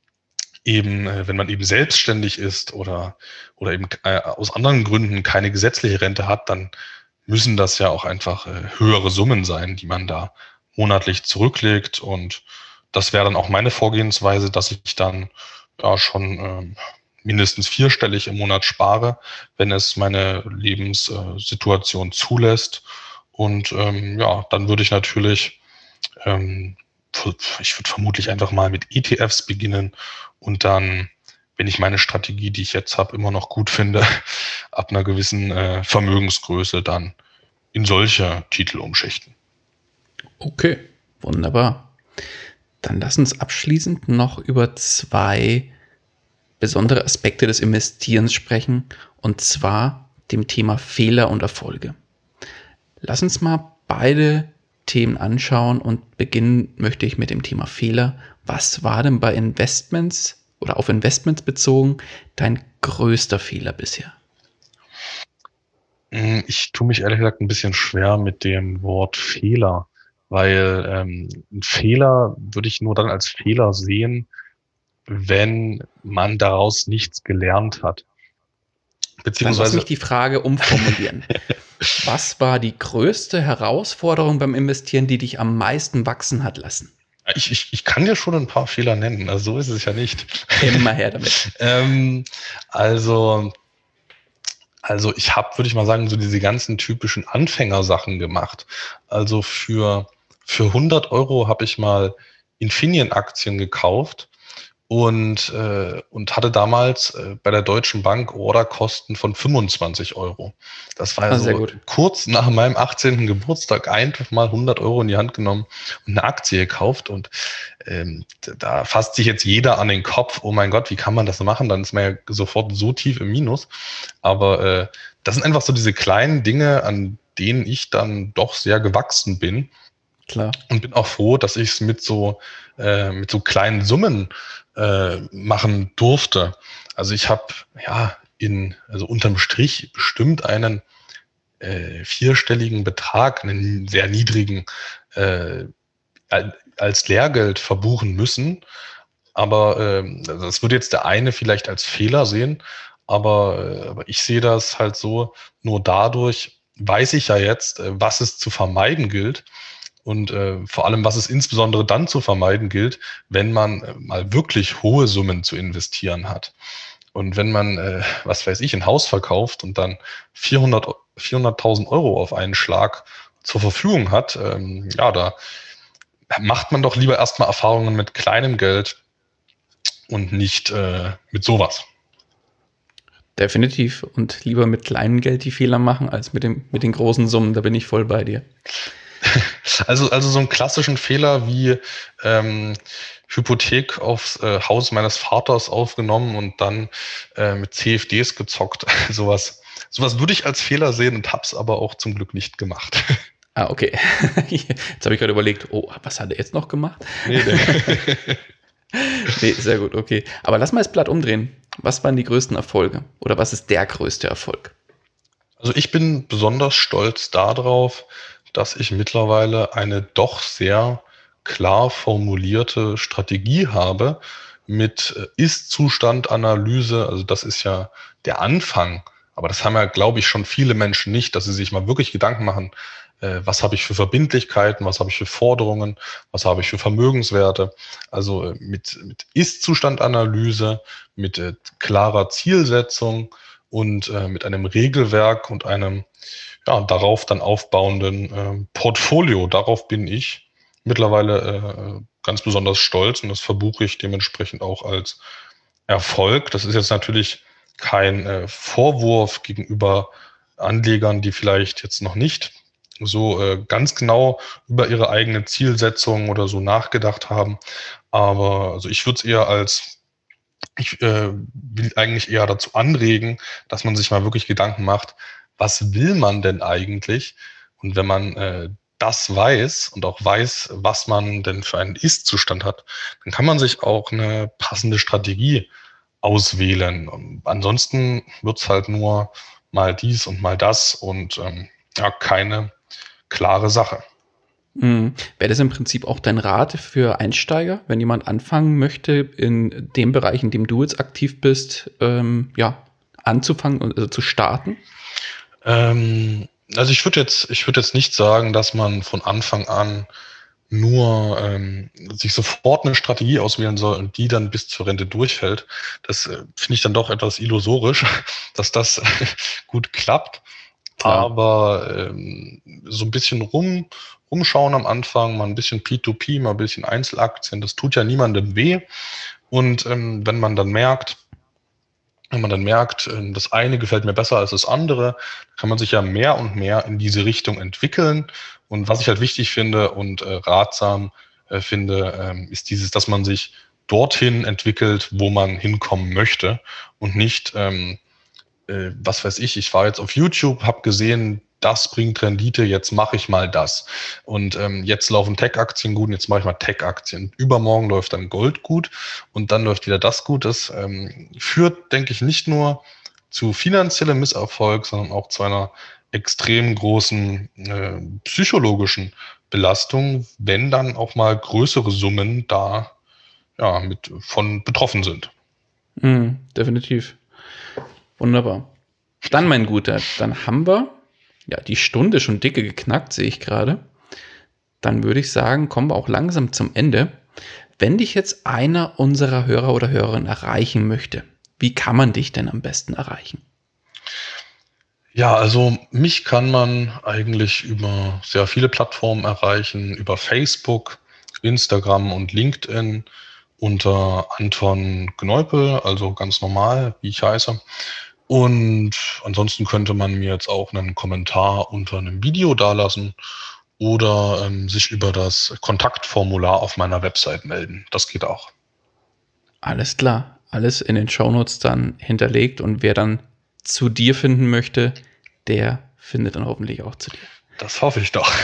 wenn man eben selbstständig ist oder eben aus anderen Gründen keine gesetzliche Rente hat, dann müssen das ja auch einfach höhere Summen sein, die man da monatlich zurücklegt. Und das wäre dann auch meine Vorgehensweise, dass ich dann ja schon mindestens vierstellig im Monat spare, wenn es meine Lebenssituation zulässt. Und ja, dann würde ich natürlich ich würde vermutlich einfach mal mit ETFs beginnen und dann, wenn ich meine Strategie, die ich jetzt habe, immer noch gut finde, ab einer gewissen Vermögensgröße dann in solche Titel umschichten. Okay, wunderbar. Dann lass uns abschließend noch über zwei besondere Aspekte des Investierens sprechen, und zwar dem Thema Fehler und Erfolge. Lass uns mal beide Themen anschauen und beginnen möchte ich mit dem Thema Fehler. Was war denn bei Investments oder auf Investments bezogen dein größter Fehler bisher? Ich tue mich ehrlich gesagt ein bisschen schwer mit dem Wort Fehler, weil ein Fehler würde ich nur dann als Fehler sehen, wenn man daraus nichts gelernt hat. Dann lass mich die Frage umformulieren. Was war die größte Herausforderung beim Investieren, die dich am meisten wachsen hat lassen? Ich kann dir schon ein paar Fehler nennen, also so ist es ja nicht. Immer her damit. Also ich habe, würde ich mal sagen, so diese ganzen typischen Anfängersachen gemacht. Also für 100 Euro habe ich mal Infineon-Aktien gekauft und hatte damals bei der Deutschen Bank Orderkosten von 25 Euro. Das war Sehr so gut. kurz nach meinem 18. Geburtstag einfach mal 100 Euro in die Hand genommen und eine Aktie gekauft. Und da fasst sich jetzt jeder an den Kopf, oh mein Gott, wie kann man das machen? Dann ist man ja sofort so tief im Minus. Aber das sind einfach so diese kleinen Dinge, an denen ich dann doch sehr gewachsen bin. Klar. Und bin auch froh, dass ich es mit so kleinen Summen machen durfte. Also ich habe ja also unterm Strich bestimmt einen vierstelligen Betrag, einen sehr niedrigen, als Lehrgeld verbuchen müssen. Aber das würde jetzt der eine vielleicht als Fehler sehen, aber ich sehe das halt so, nur dadurch weiß ich ja jetzt, was es zu vermeiden gilt. Und vor allem, was es insbesondere dann zu vermeiden gilt, wenn man mal wirklich hohe Summen zu investieren hat. Und wenn man, was weiß ich, ein Haus verkauft und dann 400.000 Euro auf einen Schlag zur Verfügung hat, ja, macht man doch lieber erstmal Erfahrungen mit kleinem Geld und nicht mit sowas. Definitiv. Und lieber mit kleinem Geld die Fehler machen, als mit den großen Summen. Da bin ich voll bei dir. Also so einen klassischen Fehler wie Hypothek aufs Haus meines Vaters aufgenommen und dann mit CFDs gezockt. Sowas würde ich als Fehler sehen und hab's aber auch zum Glück nicht gemacht. Ah, okay. Jetzt habe ich gerade überlegt, oh, was hat er jetzt noch gemacht? Nee. Nee, sehr gut, okay. Aber lass mal das Blatt umdrehen. Was waren die größten Erfolge? Oder was ist der größte Erfolg? Also ich bin besonders stolz darauf, dass ich mittlerweile eine doch sehr klar formulierte Strategie habe mit Ist-Zustand-Analyse. Also das ist ja der Anfang. Aber das haben ja, glaube ich, schon viele Menschen nicht, dass sie sich mal wirklich Gedanken machen, was habe ich für Verbindlichkeiten, was habe ich für Forderungen, was habe ich für Vermögenswerte. Also mit Ist-Zustand-Analyse, mit klarer Zielsetzung und mit einem Regelwerk und einem darauf dann aufbauenden Portfolio. Darauf bin ich mittlerweile ganz besonders stolz und das verbuche ich dementsprechend auch als Erfolg. Das ist jetzt natürlich kein Vorwurf gegenüber Anlegern, die vielleicht jetzt noch nicht so ganz genau über ihre eigene Zielsetzung oder so nachgedacht haben. Aber also ich würde es eher ich will eigentlich eher dazu anregen, dass man sich mal wirklich Gedanken macht, was will man denn eigentlich? Und wenn man das weiß und auch weiß, was man denn für einen Ist-Zustand hat, dann kann man sich auch eine passende Strategie auswählen. Und ansonsten wird's halt nur mal dies und mal das und keine klare Sache. Wäre das im Prinzip auch dein Rat für Einsteiger, wenn jemand anfangen möchte, in dem Bereich, in dem du jetzt aktiv bist, anzufangen und also zu starten? Also ich würde jetzt nicht sagen, dass man von Anfang an nur sich sofort eine Strategie auswählen soll und die dann bis zur Rente durchhält. Das finde ich dann doch etwas illusorisch, dass das gut klappt. Klar. Aber so ein bisschen rumschauen am Anfang, mal ein bisschen P2P, mal ein bisschen Einzelaktien, das tut ja niemandem weh. Und wenn man dann merkt, das eine gefällt mir besser als das andere, kann man sich ja mehr und mehr in diese Richtung entwickeln. Und was ich halt wichtig finde und ratsam finde, ist dass man sich dorthin entwickelt, wo man hinkommen möchte und nicht, was weiß ich war jetzt auf YouTube, habe gesehen, das bringt Rendite, jetzt mache ich mal das. Und jetzt laufen Tech-Aktien gut, und jetzt mache ich mal Tech-Aktien. Übermorgen läuft dann Gold gut und dann läuft wieder das gut. Das führt, denke ich, nicht nur zu finanziellem Misserfolg, sondern auch zu einer extrem großen psychologischen Belastung, wenn dann auch mal größere Summen da mit von betroffen sind. Definitiv. Wunderbar. Dann, mein Guter, dann haben wir die Stunde schon dicke geknackt, sehe ich gerade. Dann würde ich sagen, kommen wir auch langsam zum Ende. Wenn dich jetzt einer unserer Hörer oder Hörerinnen erreichen möchte, wie kann man dich denn am besten erreichen? Ja, also mich kann man eigentlich über sehr viele Plattformen erreichen, über Facebook, Instagram und LinkedIn unter Anton Gneupel, also ganz normal, wie ich heiße. Und ansonsten könnte man mir jetzt auch einen Kommentar unter einem Video dalassen oder sich über das Kontaktformular auf meiner Website melden. Das geht auch. Alles klar. Alles in den Shownotes dann hinterlegt und wer dann zu dir finden möchte, der findet dann hoffentlich auch zu dir. Das hoffe ich doch.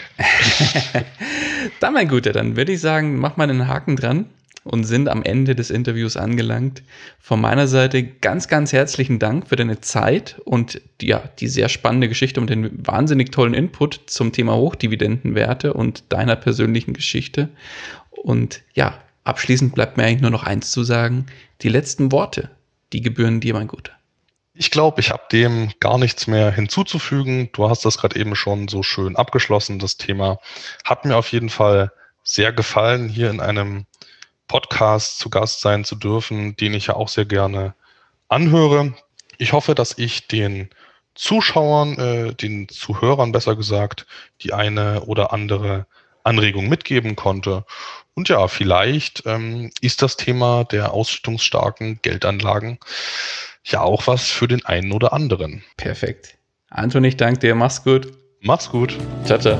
Dann, mein Guter, dann würde ich sagen, mach mal einen Haken dran und sind am Ende des Interviews angelangt. Von meiner Seite ganz, ganz herzlichen Dank für deine Zeit und die sehr spannende Geschichte und den wahnsinnig tollen Input zum Thema Hochdividendenwerte und deiner persönlichen Geschichte. Und abschließend bleibt mir eigentlich nur noch eins zu sagen. Die letzten Worte, die gebühren dir, mein Guter. Ich glaube, ich habe dem gar nichts mehr hinzuzufügen. Du hast das gerade eben schon so schön abgeschlossen. Das Thema hat mir auf jeden Fall sehr gefallen, hier in einem Podcast zu Gast sein zu dürfen, den ich ja auch sehr gerne anhöre. Ich hoffe, dass ich den Zuschauern, den Zuhörern besser gesagt, die eine oder andere Anregungen mitgeben konnte. Und ja, vielleicht ist das Thema der ausschüttungsstarken Geldanlagen ja auch was für den einen oder anderen. Perfekt. Anton, ich danke dir. Mach's gut. Mach's gut. Ciao, ciao.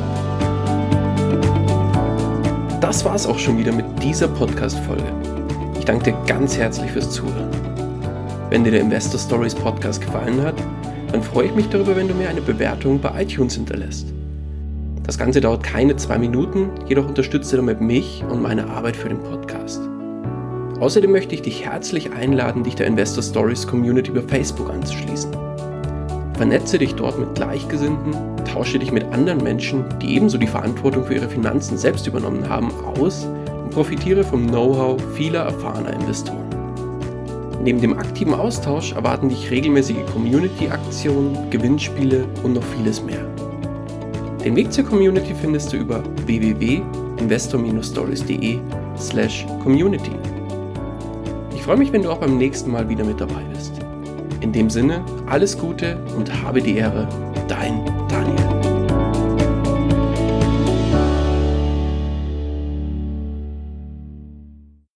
Das war's auch schon wieder mit dieser Podcast-Folge. Ich danke dir ganz herzlich fürs Zuhören. Wenn dir der Investor Stories Podcast gefallen hat, dann freue ich mich darüber, wenn du mir eine Bewertung bei iTunes hinterlässt. Das Ganze dauert keine 2 Minuten, jedoch unterstützt ihr damit mich und meine Arbeit für den Podcast. Außerdem möchte ich dich herzlich einladen, dich der Investor Stories Community über Facebook anzuschließen. Vernetze dich dort mit Gleichgesinnten, tausche dich mit anderen Menschen, die ebenso die Verantwortung für ihre Finanzen selbst übernommen haben, aus und profitiere vom Know-how vieler erfahrener Investoren. Neben dem aktiven Austausch erwarten dich regelmäßige Community-Aktionen, Gewinnspiele und noch vieles mehr. Den Weg zur Community findest du über www.investor-stories.de/community. Ich freue mich, wenn du auch beim nächsten Mal wieder mit dabei bist. In dem Sinne, alles Gute und habe die Ehre, dein Daniel.